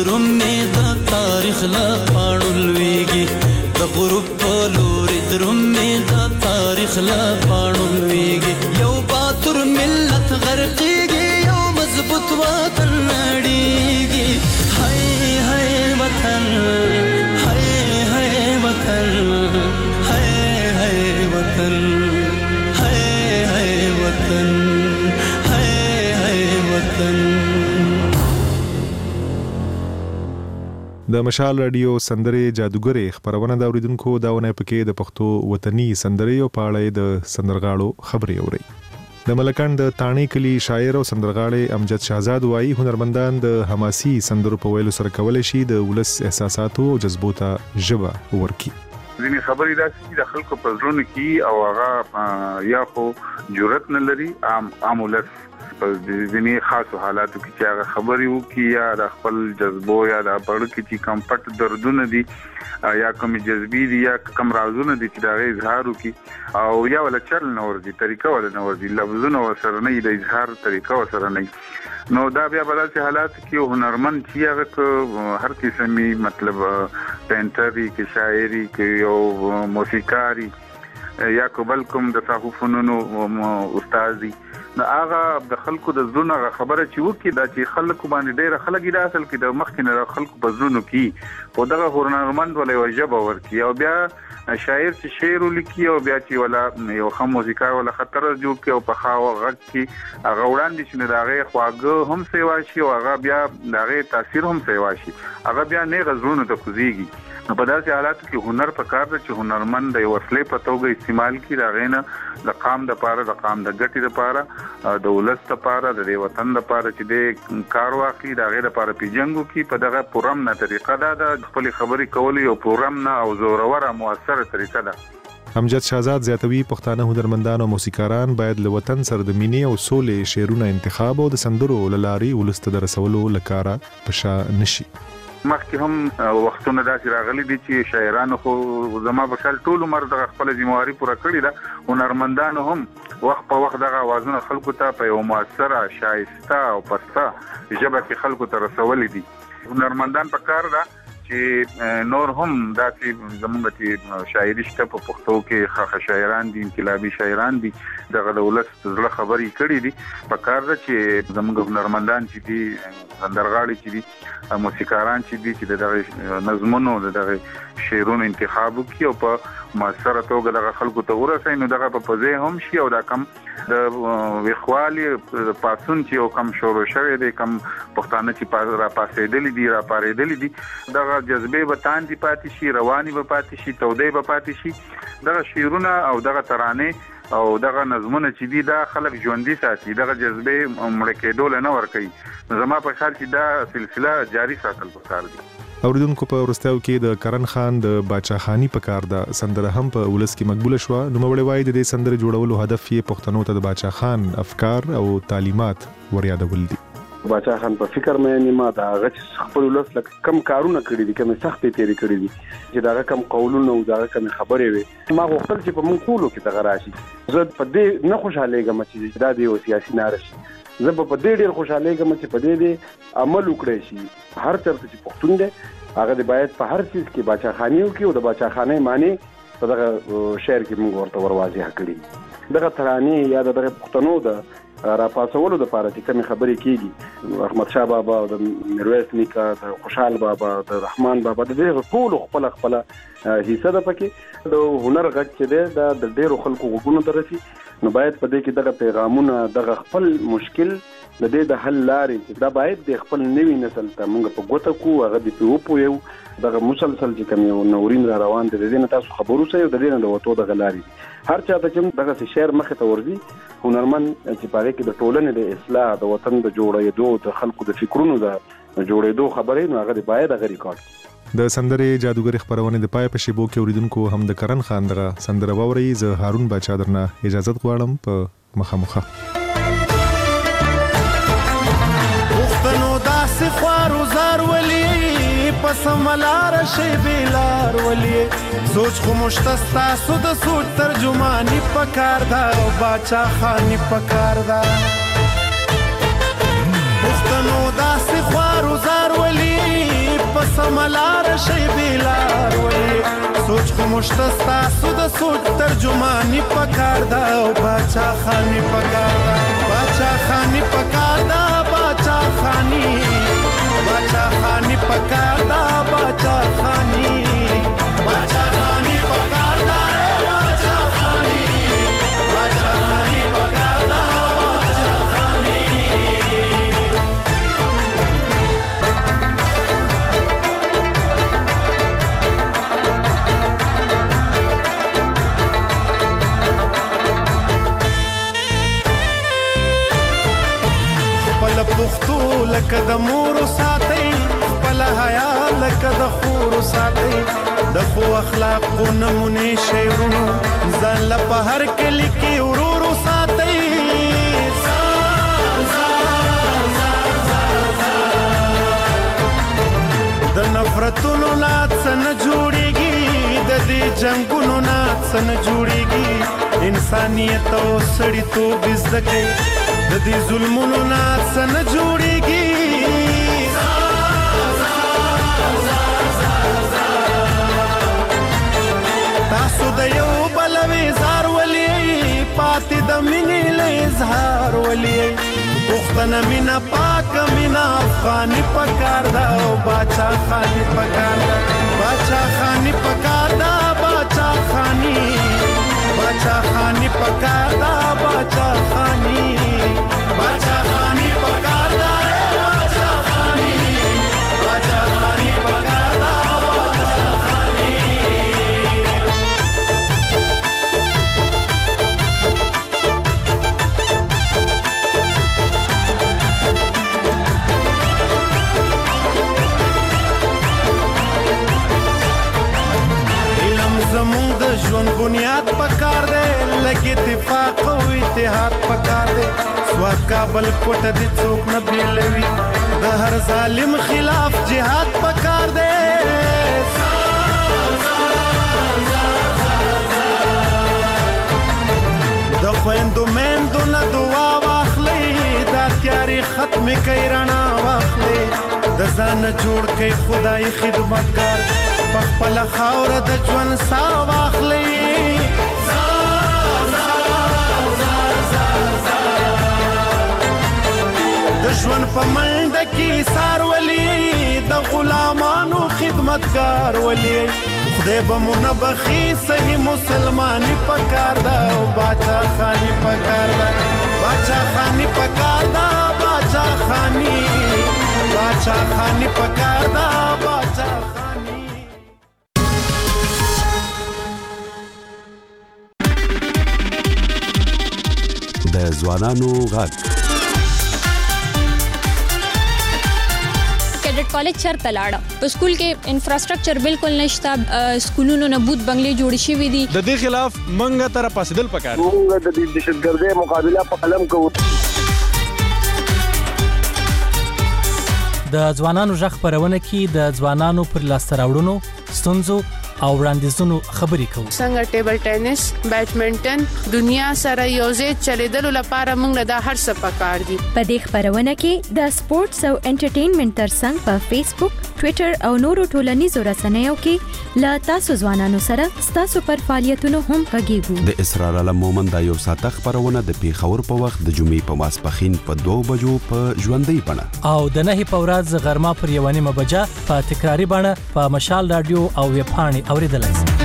[SPEAKER 20] دروم می د تاریخ لا پاړولويږي د غروب په لوري دروم می د تاریخ لا پاړولويږي یو باتور ملت غرقيږي یو مضبوط وطن نړيږي هاي هاي وطن هاي هاي وطن هاي هاي وطن هاي هاي وطن هاي هاي وطن.
[SPEAKER 19] د مشال رادیو سندرې جادوګرې خبرونه دا اوریدونکو داونه پکې د پښتو وطني سندرې او پاړې د سندرغاړو خبرې اوري. د ملکان د تانی کلی شاعر او سندرغاړي امجد شهزاد وایي هنرمندان د حماسي سندرو په ویلو سره کولای شي د ولس احساساتو او جذبو ته ژبه ورکړي.
[SPEAKER 4] ځینې خبرې داسې د خلکو په زړونو کې او هغه یا خو جرأت نه لري عام ولس په ځینې خاصو حالاتو کې چې هغه خبرې وکړي یا د خپل جذبو یا د پړ کې چې کم پټ دردونه دي یا کوم جذبي دي یا کوم رازونه دي چې دا غي اظهار وکړي او یا ولا چل نه ورځي طریقه ولا نه ورځي لفظونه وسره نه د اظهار طریقه وسره نه نو دا بیا په داسې حالات کې هنرمند چې هغه هر قسمي مطلب پینټري کې شاعري کې او موسیقاري یا کوبل کوم د صحافونو استاد دي نو هغه د خلکو د زړونو خبره چې وکي دا چې خلکو باندې ډېر خلک دا اصل کې د مخکنه خلکو په زړونو کې او دغه هنرمند ولې وجب ورکی او بیا شاعر چې شعر ولیکي او بیا چې ولا یو خام موسیقار ولا خطر جوړ کې او په خاو غږ کې هغه وړاندې چې دغه خواږه هم سیوا شي او هغه بیا دغه تاثیر هم سیوا شي هغه بیا نه غزرونه ته کوزيږي. نو په داسې حالاتو کې هنر په کار دی چې هنرمند د وسلې په توګه استعمال کړي راغی نه د قام د پاره د قام د ګټې لپاره د ولست لپاره د وطن لپاره چې د کار واقعي د غیر لپاره پیجنګو کې په دغه پروګرام نه طریقه دا د خپل خبرې کولې او پروګرام نه او زوروره موثره طریقه ده.
[SPEAKER 19] امجد شهزاد زیاتوي پښتانه هنرمندان او موسیقاران باید له وطن سره د مینې او سولې شعرونه انتخاب او د سندرو لاري ولست د رسولو لپاره پشا نشي.
[SPEAKER 4] مخکې هم وختونه داسې راغلي دي چې شاعرانو خو زما په خیال ټول عمر د خپل ذمہواری پوره کړې ده هنرمندانو هم وخت په وخت دغه اوازونه خلکو ته په یو موثره شایسته او پسته ژبه کې خلکو ته رسولي دي. هنرمندان په کار ده چې نور هم داسې زموږ چې شاعري شته په پښتو کې خاصه شاعران دي انقلابي شاعران دي دغه دولت زړه خبرې کړې دي په کار ده چې زموږ هنرمندان چې دي سندرغاړي چې دي موسیقاران چې دي چې دغه نظمونو دغه شعرونو انتخاب وکړي او په موثره توګه دغه خلکو ته ورسوي نو دغه په پځې هم شي او دا کم د ویخوالي پاسون چې او کم شروع شوی دی کم پښتانه چې را پاسېدلې دي را پارېدلې دي دغه جذبه به تاندې پاتې شي رواني به پاتې شي تودې به پاتې شي دغه شعرونه او دغه ترانه او دغه نظمونه چې دي دا خلک ژوندۍ ساتي دغه جذبه مړ کېدول نه ور کوي زما په خیال چې دا سلسله جاری ساتل پکار دي.
[SPEAKER 19] اوریدونکو په ورستیو کې د کرن خان د باچا خانی په کار ده سندره هم په ولس کې مقبوله شو نو مړی وای د دې سندره جوړولو هدف یې پښتنو ته د باچا خان افکار او تعلیمات وریادول دي.
[SPEAKER 7] باچا خان په فکر مې ما دا غچ خپل ولس لکه کم کارونه کړی دي کوم سختې تیری کړی دي چې دا کم قولونه او دا کم خبرې وي ما غوښتل چې په مونږ کولو کې تغیر راشي زه په دې نه خوشاله ګم چې دا دی او سیاسي نارشي زه په دې ډیر خوشاله ګم چې په دې عمل وکړي شي هر چرته چې پښتون دی هغه د باید په هر چیز کې باچا خانیو کې او د باچا خانه معنی په دغه شعر کې موږ ورته ورواضح کړی دغه ترانه یا دغه پښتنو د را پاسولو د پاره چې کوم خبرې کیږي احمد شاه بابا او د میرویس نیکه د خوشحال بابا د رحمان بابا د دې ټول خپل حصہ ده پکې د هنر غږ چې ده د ډیرو خلکو غوږونو ته رسي نو باید په دې کې دغه پیغامونه دغه خپل مشکل د دې د حل لارې دا باید د خپل نوی نسل ته موږ په ګوته کو هغه د پیوپو یو دغه مسلسل چې کوم یو نورین را روان دي د دې نه تاسو خبرو سره د دې نه د وټو د غلاري هر چا ته چې دغه شعر مخه ته ورځي هنرمن چې پاره کې د ټولنې د اصلاح د وطن د جوړېدو د خلکو د فکرونو د جوړېدو خبرې نو هغه باید هغه ریکارډ
[SPEAKER 19] د سندرې جادوګر خبرونه د پای په شیبو کې اوریدونکو هم د کرن خان دغه سندره ووري ز هارون بچا درنه اجازه غواړم په مخامخه
[SPEAKER 23] وختنو داسې خوارو زار ولی پس ملار شی بیلار ولی سوچ خو مشتستا سو د سوچ ترجمانی پکار دا او باچا خانی پکار دا وختنو داسې خوارو زار ولی پس ملار شي بیلار ولې سوچ خو مشتستا سود سوچ ترجمانی پکار دا او باچا خانی پکار دا باچا خانی پکار دا باچا خانی باچا خانی پکار دا باچا خانی باچا خانی پکار دا باچا خانی باچا خانی پکار دا باچا خانی پختو لکه د مور ساتي خپل حیا لکه د خور ساتي د خو اخلاق کو نمونه شیرونو ځان له په هر کلی کې ورورو ساتي د نفرتونو نات سن جوړيږي د دې جنگونو نات سن جوړيږي انسانيت او سړیتوب زده د دې ظلمونو نه څنګه جوړيږي تاسو د یو بل وزار ولې پاتې د مینې له اظهار ولې پښتنه مینا پاک مینا افغاني پکار دا او باچا خاني پکار دا باچا خاني پکار دا باچا خاني باچا خاني پکار دا باچا خاني باچا خاني پکار دا باچا خاني باچا خاني پکار دا باچا خاني علم زمون د ژوند بنیاد پکار دی لګي اتفاق او اتحاد پکار دی سواد کابل کوټه دي څوک نه بیلوي د هر ظالم خلاف جهاد پکار دی د خويندو مندو نه دعا واخلي دا تیاری ختم کوي رڼا واخلي د ځان جوړ کوي خدای خدمتګار په خپل خاور د ژوند سا واخلي د ژوند په منډه کې سار ولي د غلامانو خدمتګار ولي خدای به مونږ بخي صحیح مسلماني پکار دا او باچا خاني پکار دا باچا خاني پکار دا باچا خاني باچا خاني پکار دا باچا خاني
[SPEAKER 5] د ځوانانو غږ
[SPEAKER 9] کیډټ کالج چرته لاړه په سکول کې انفراستراکچر بالکل نشته سکولونو نه بوت بنگلې جوړ شوې دي
[SPEAKER 10] د دې خلاف منګه تر پاسدل پکار
[SPEAKER 24] موږ د دهشتګردۍ مقابله په قلم کوو
[SPEAKER 25] د ځوانانو ژغ خبرونه کې د ځوانانو پر لاسته راوړنو ستونزو او وړاندیزونو خبرې کوو
[SPEAKER 26] څنګه ټیبل ټینس بیډمنټن دنیا سره یوځای چلیدلو لپاره موږ د هر څه پکار دي
[SPEAKER 27] په دې خبرونه کې د سپورتس او انټرټینمنټ ترڅنګ په فیسبوک ټوئیټر او نورو ټولنیزو رسنیو کې لا تاسو ځوانانو سره تاسو پر فعالیتونو هم غږیږو
[SPEAKER 5] د اسرار علم مومند یو ساته خبرونه د پیښور په وخت د جمعې په ماسپخین په 2 بجو په ژوندۍ بڼه
[SPEAKER 25] او د 9 په ورځ غرمه پر 1:30 بجه په تکراری بڼه په مشال رادیو او ویب پاڼې اوریدلای شئ